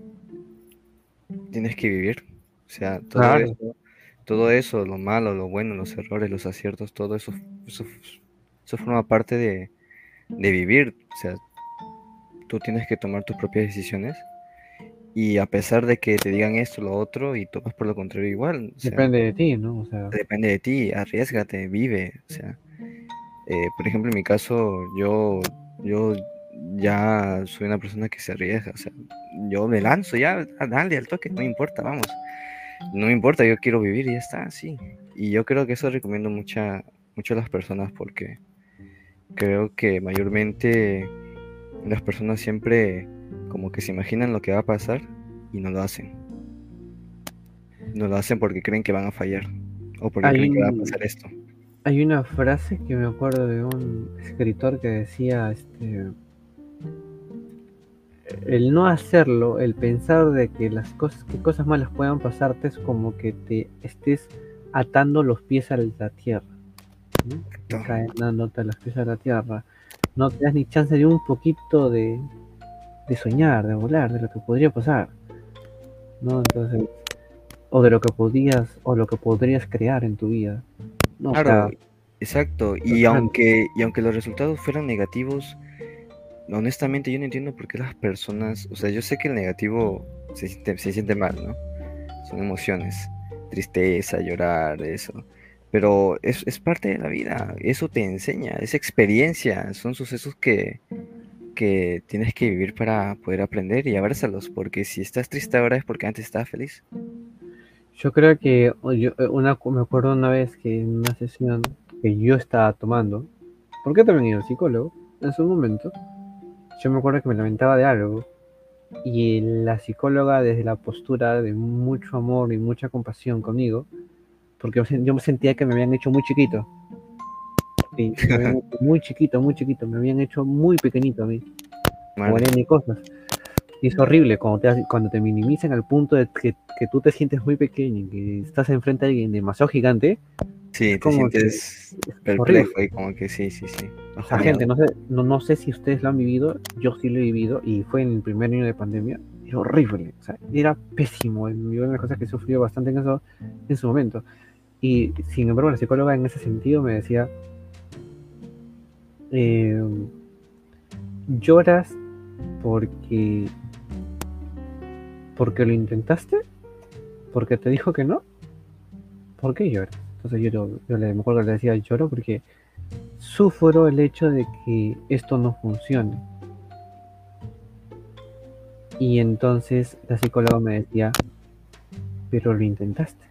tienes que vivir. O sea, todo claro, eso, todo eso, lo malo, lo bueno, los errores, los aciertos, todo eso, eso, eso forma parte de, de vivir. O sea, tú tienes que tomar tus propias decisiones y a pesar de que te digan esto, lo otro, y tomas por lo contrario igual, o sea, depende de ti, ¿no? O sea, depende de ti, arriésgate, vive. O sea, eh, por ejemplo, en mi caso, yo, yo ya soy una persona que se arriesga, o sea, yo me lanzo ya, a- dale al toque, no me importa, vamos, no me importa, yo quiero vivir y ya está, sí. Y yo creo que eso recomiendo mucha, mucho a las personas porque creo que mayormente las personas siempre como que se imaginan lo que va a pasar y no lo hacen. No lo hacen porque creen que van a fallar o porque creen que va a hay, pasar esto. hay una frase que me acuerdo de un escritor que decía, este, el no hacerlo, el pensar de que las cosas, que cosas malas puedan pasarte es como que te estés atando los pies a la tierra, ¿no? Encadenándote los pies a la tierra. No te das ni chance de un poquito de, de soñar, de volar, de lo que podría pasar, ¿no? Entonces, o de lo que podías, o lo que podrías crear en tu vida. No, o Claro, sea, exacto. Y importante. aunque, y aunque los resultados fueran negativos, honestamente yo no entiendo por qué las personas, o sea, yo sé que el negativo se siente, se siente mal, ¿no? Son emociones, tristeza, llorar, eso. Pero es, es parte de la vida, eso te enseña, es experiencia, son sucesos que, que tienes que vivir para poder aprender y abrázalos, porque si estás triste ahora es porque antes estabas feliz. Yo creo que o yo, eh, una, me acuerdo una vez que en una sesión que yo estaba tomando, porque también iba al psicólogo en su momento, yo me acuerdo que me lamentaba de algo y la psicóloga desde la postura de mucho amor y mucha compasión conmigo, porque yo, sen- yo me sentía que me habían hecho muy chiquito, sí, me habían hecho muy chiquito, muy chiquito, me habían hecho muy pequeñito a mí, por Madre, N cosas. Y es horrible cuando te, hace- cuando te minimizan al punto de que, que tú te sientes muy pequeño, y que estás enfrente de alguien demasiado gigante, es sí, te como que sientes es horrible. perplejo y como que sí, sí, sí, O sea, gente, bajoneado. no sé, no, no sé si ustedes lo han vivido, yo sí lo he vivido y fue en el primer año de pandemia, es horrible, o sea, era pésimo, yo una de las cosas que sufrió bastante en eso en su momento. Y sin embargo, la psicóloga en ese sentido me decía, eh, lloras porque, porque lo intentaste, porque te dijo que no, ¿por qué lloras? Entonces yo, yo, yo le, me acuerdo que le decía, lloro porque sufro el hecho de que esto no funcione. Y entonces la psicóloga me decía, pero lo intentaste.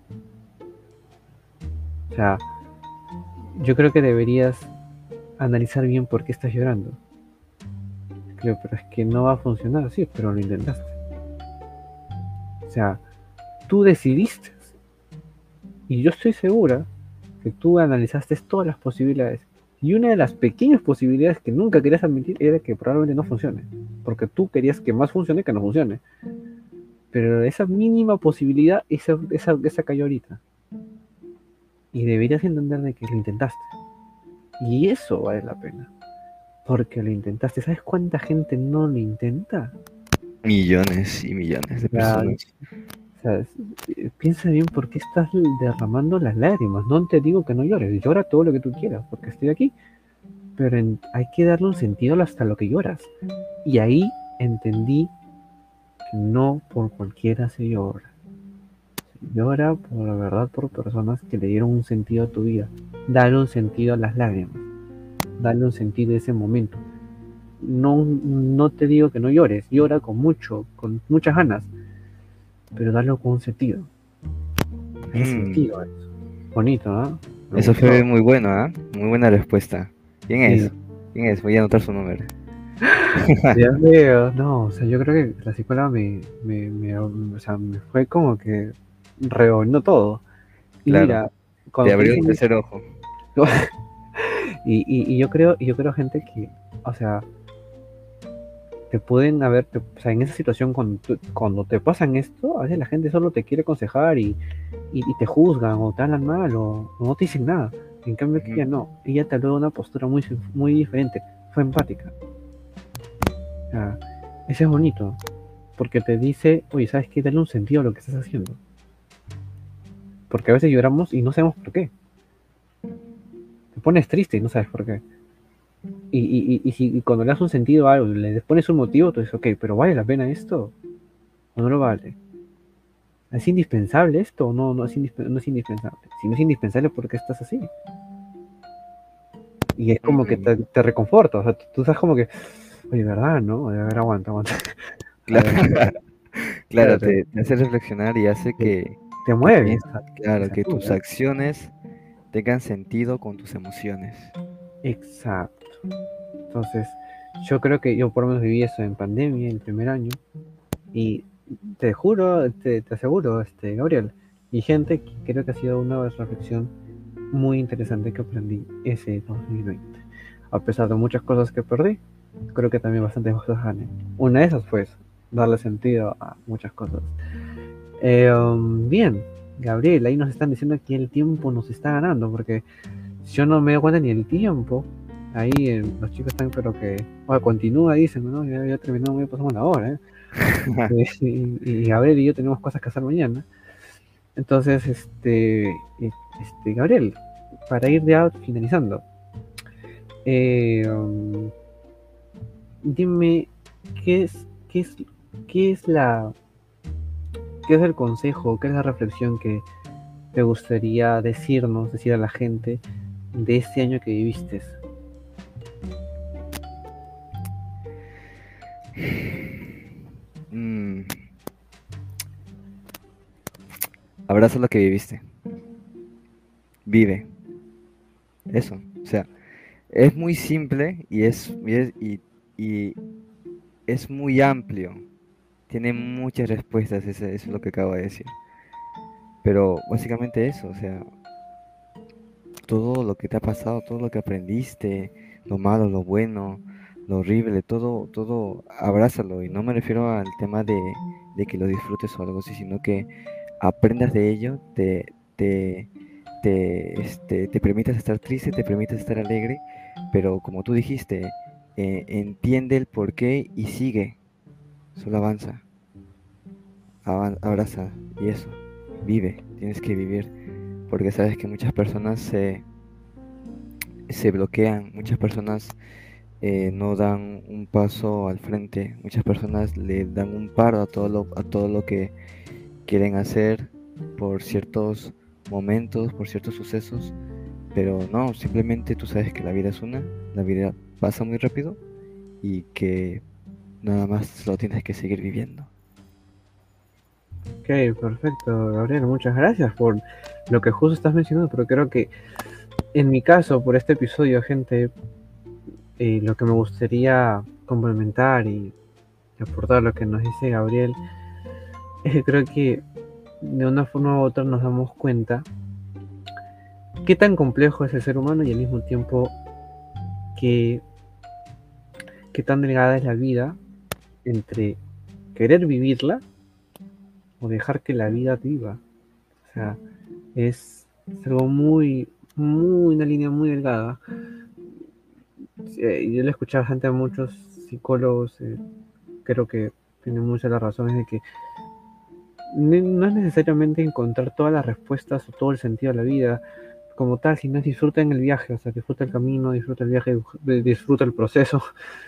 O sea, yo creo que deberías analizar bien por qué estás llorando. Creo, pero es que no va a funcionar, sí, pero lo intentaste. O sea, tú decidiste. Y yo estoy segura que tú analizaste todas las posibilidades. Y una de las pequeñas posibilidades que nunca querías admitir era que probablemente no funcione. Porque tú querías que más funcione que no funcione. Pero esa mínima posibilidad, esa, esa, esa cayó ahorita. Y deberías entender de que lo intentaste. Y eso vale la pena. Porque lo intentaste. ¿Sabes cuánta gente no lo intenta? Millones y millones de O sea, personas. o sea, es- eh, piensa bien por qué estás derramando las lágrimas. No te digo que no llores, llora todo lo que tú quieras, porque estoy aquí. Pero en- hay que darle un sentido hasta lo que lloras. Y ahí entendí que no por cualquiera se llora. Se llora por la verdad, por personas que le dieron un sentido a tu vida. Dale un sentido a las lágrimas. Dale un sentido a ese momento. No, no te digo que no llores, llora con mucho, con muchas ganas, pero dale con un sentido. Hay Mm, sentido a eso. Bonito, ¿ah? Me eso fue gustó. muy bueno, ¿ah? Muy buena respuesta. ¿Quién Sí, es? ¿Quién es? Voy a anotar su número. ya veo. No, o sea, yo creo que la psicóloga me, me, me- o sea, me fue como que reunió todo. Y Claro, mira, te cuando te abrió el dicen tercer ojo. y, y, y yo creo, y yo creo gente que, o sea, te pueden haber, te- o sea, en esa situación cuando, tú- cuando te pasan esto, a veces la gente solo te quiere aconsejar y, y, y te juzgan o te hablan mal o, o no te dicen nada. En cambio que Ujú. ella no, ella te habló de una postura muy, muy diferente, fue empática. O sea, eso es bonito, porque te dice, oye, ¿sabes qué? Dale un sentido a lo que estás haciendo. Porque a veces lloramos y no sabemos por qué. Te pones triste y no sabes por qué. Y, y, y, y si y cuando le das un sentido a algo, le pones un motivo, tú dices, ok, pero ¿vale la pena esto? ¿O no lo vale? ¿Es indispensable esto o no, no, es indisp- no es indispensable? Si no es indispensable, ¿por qué estás así? Y es como que Mm, te, te reconforta, o sea, tú, tú estás como que, oye, ¿verdad? ¿No? A ver, aguanta, aguanta. A claro, ver, claro, espérate, te, te hace reflexionar y hace te, que, te que mueves, pienses, a- te claro, que tus sacude. acciones tengan sentido con tus emociones. Exacto. Entonces, yo creo que yo por lo menos viví eso en pandemia, el primer año, y te juro, te, te aseguro, este, Gabriel, y gente que creo que ha sido una reflexión muy interesante que aprendí ese dos mil veinte. A pesar de muchas cosas que perdí, creo que también bastantes cosas gané. Una de esas fue eso, darle sentido a muchas cosas. Eh, um, bien, Gabriel, ahí nos están diciendo que el tiempo nos está ganando, porque yo no me doy cuenta ni el tiempo. Ahí eh, los chicos están, pero que, oye, continúa, dicen, ¿no? Ya, ya terminamos, ya pasamos la hora, ¿eh? Eh, y, y Gabriel y yo tenemos cosas que hacer mañana. Entonces, este, eh, este Gabriel, para ir ya finalizando, eh, um, dime qué es, qué es, qué es la, qué es el consejo, qué es la reflexión que te gustaría decirnos, decir a la gente de este año que viviste. Mm, abraza lo que viviste. Vive. Eso. O sea, es muy simple y es, y es, y, y es muy amplio. Tiene muchas respuestas, ese- eso es lo que acabo de decir. Pero básicamente eso, o sea, todo lo que te ha pasado, todo lo que aprendiste, lo malo, lo bueno, lo horrible, todo, todo, abrázalo. Y no me refiero al tema de, de que lo disfrutes o algo así, sino que aprendas de ello, te, te, te, este, te permitas estar triste, te permitas estar alegre, pero como tú dijiste, eh, entiende el porqué y sigue, solo avanza, avan- abraza y eso, vive, tienes que vivir, porque sabes que muchas personas se, se bloquean, muchas personas eh, no dan un paso al frente, muchas personas le dan un paro a todo lo, a todo lo que quieren hacer por ciertos momentos, por ciertos sucesos, pero no, simplemente tú sabes que la vida es una, la vida pasa muy rápido y que nada más lo tienes que seguir viviendo. Ok, perfecto, Gabriel, muchas gracias por lo que justo estás mencionando, pero creo que en mi caso, por este episodio, gente, eh, lo que me gustaría complementar y aportar lo que nos dice Gabriel es que creo que de una forma u otra nos damos cuenta qué tan complejo es el ser humano y al mismo tiempo qué, qué tan delgada es la vida entre querer vivirla o dejar que la vida te viva. O sea, es, es algo muy, muy, una línea muy delgada. Eh, yo le he escuchado bastante a muchos psicólogos, eh, creo que tienen muchas las razones de que ne- no es necesariamente encontrar todas las respuestas o todo el sentido de la vida como tal, sino es disfruta en el viaje, o sea, disfruta el camino, disfruta el viaje, di- disfruta el proceso.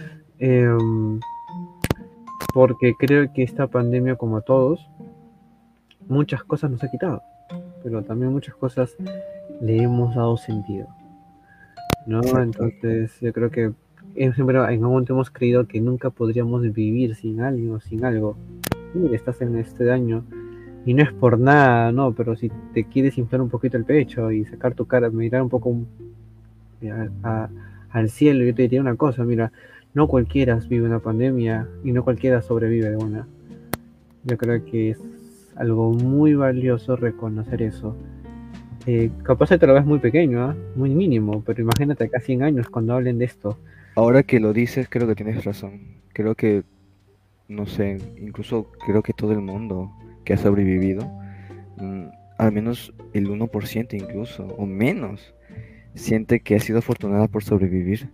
Em, Porque creo que esta pandemia, como a todos, muchas cosas nos ha quitado, pero también muchas cosas le hemos dado sentido, ¿no? Exacto. Entonces, yo creo que eh, siempre en algún momento hemos creído que nunca podríamos vivir sin alguien o sin algo. Y estás en este año y no es por nada, ¿no? Pero si te quieres inflar un poquito el pecho y sacar tu cara, mirar un poco a- a- al cielo, yo te diría una cosa, mira, no cualquiera vive una pandemia y no cualquiera sobrevive de una. Yo creo que es algo muy valioso reconocer eso. Eh, capaz te lo ves muy pequeño, ¿ah? Muy mínimo, pero imagínate acá cien años cuando hablen de esto. Ahora que lo dices, creo que tienes razón. Creo que, no sé, incluso creo que todo el mundo que ha sobrevivido, mm, al menos el uno por ciento incluso, o menos, siente que ha sido afortunada por sobrevivir.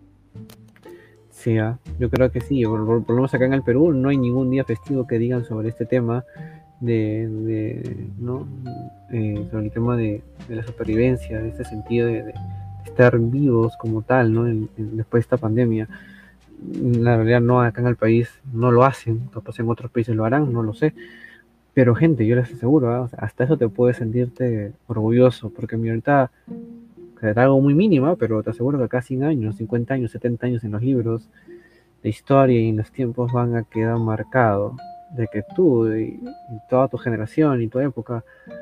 Sí, ¿ah? Yo creo que sí, por, por- por lo menos acá en el Perú no hay ningún día festivo que digan sobre este tema de, de, ¿no? Eh, sobre el tema de, de la supervivencia, de este sentido de, de estar vivos como tal, ¿no? En- en- después de esta pandemia. La realidad no, acá en el país no lo hacen, capaz en otros países lo harán, no lo sé. Pero gente, yo les aseguro, ¿ah? O sea, hasta eso te puedes sentirte orgulloso, porque mi ahorita será algo muy mínimo, pero te aseguro que acá cien años, cincuenta años, setenta años en los libros de historia y en los tiempos van a quedar marcados de que tú y, y toda tu generación y tu época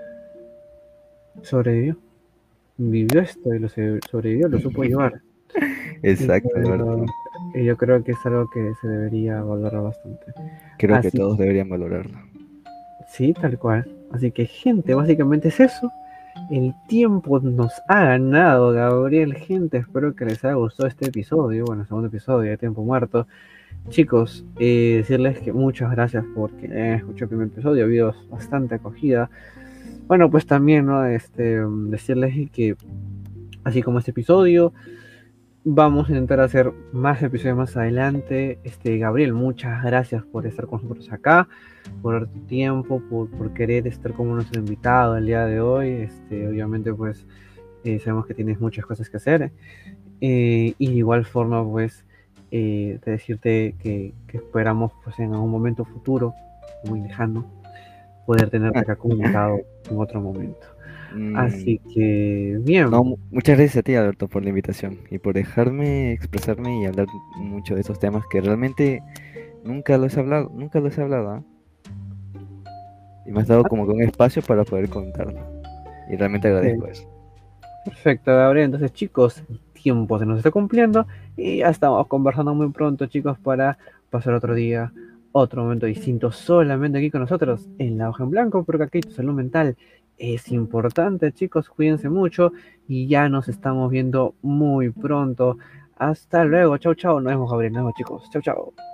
sobrevivió, vivió esto y lo se- sobrevivió, lo supo llevar. Y Exacto, creo, Alberto. y yo creo que es algo que se debería valorar bastante. Creo que Así, todos deberían valorarlo. sí, tal cual. Así que gente, básicamente es eso. El tiempo nos ha ganado, Gabriel. Gente, espero que les haya gustado este episodio. Bueno, segundo episodio de Tiempo Muerto. Chicos, eh, decirles que muchas gracias porque eh, escuché el primer episodio, ha habido bastante acogida. Bueno, pues también, ¿no? Este, um, decirles que, así como este episodio, vamos a intentar hacer más episodios más adelante. Este, Gabriel, muchas gracias por estar con nosotros acá, por dar tu tiempo, por, por querer estar como nuestro invitado el día de hoy. Este, obviamente, pues eh, sabemos que tienes muchas cosas que hacer. Eh, y de igual forma, pues, eh, de decirte que, que esperamos, pues, en algún momento futuro, muy lejano, poder tenerte acá comunicado en otro momento. Mm, Así que, bien, no, mu- muchas gracias a ti, Alberto, por la invitación y por dejarme expresarme y hablar mucho de esos temas que realmente nunca los he hablado, nunca los he hablado, ¿ah? Y me has dado como que un espacio para poder contarlo. Y realmente eh, agradezco eso. perfecto, Gabriel. Entonces, chicos, el tiempo se nos está cumpliendo y ya estamos conversando muy pronto, chicos, para pasar otro día, otro momento distinto, solamente aquí con nosotros en La Hoja en Blanco, porque aquí tu salud mental es importante, chicos. Cuídense mucho y ya nos estamos viendo muy pronto. Hasta luego, chau, chau. Nos vemos, Gabriel. Nos vemos, chicos. Chau, chau.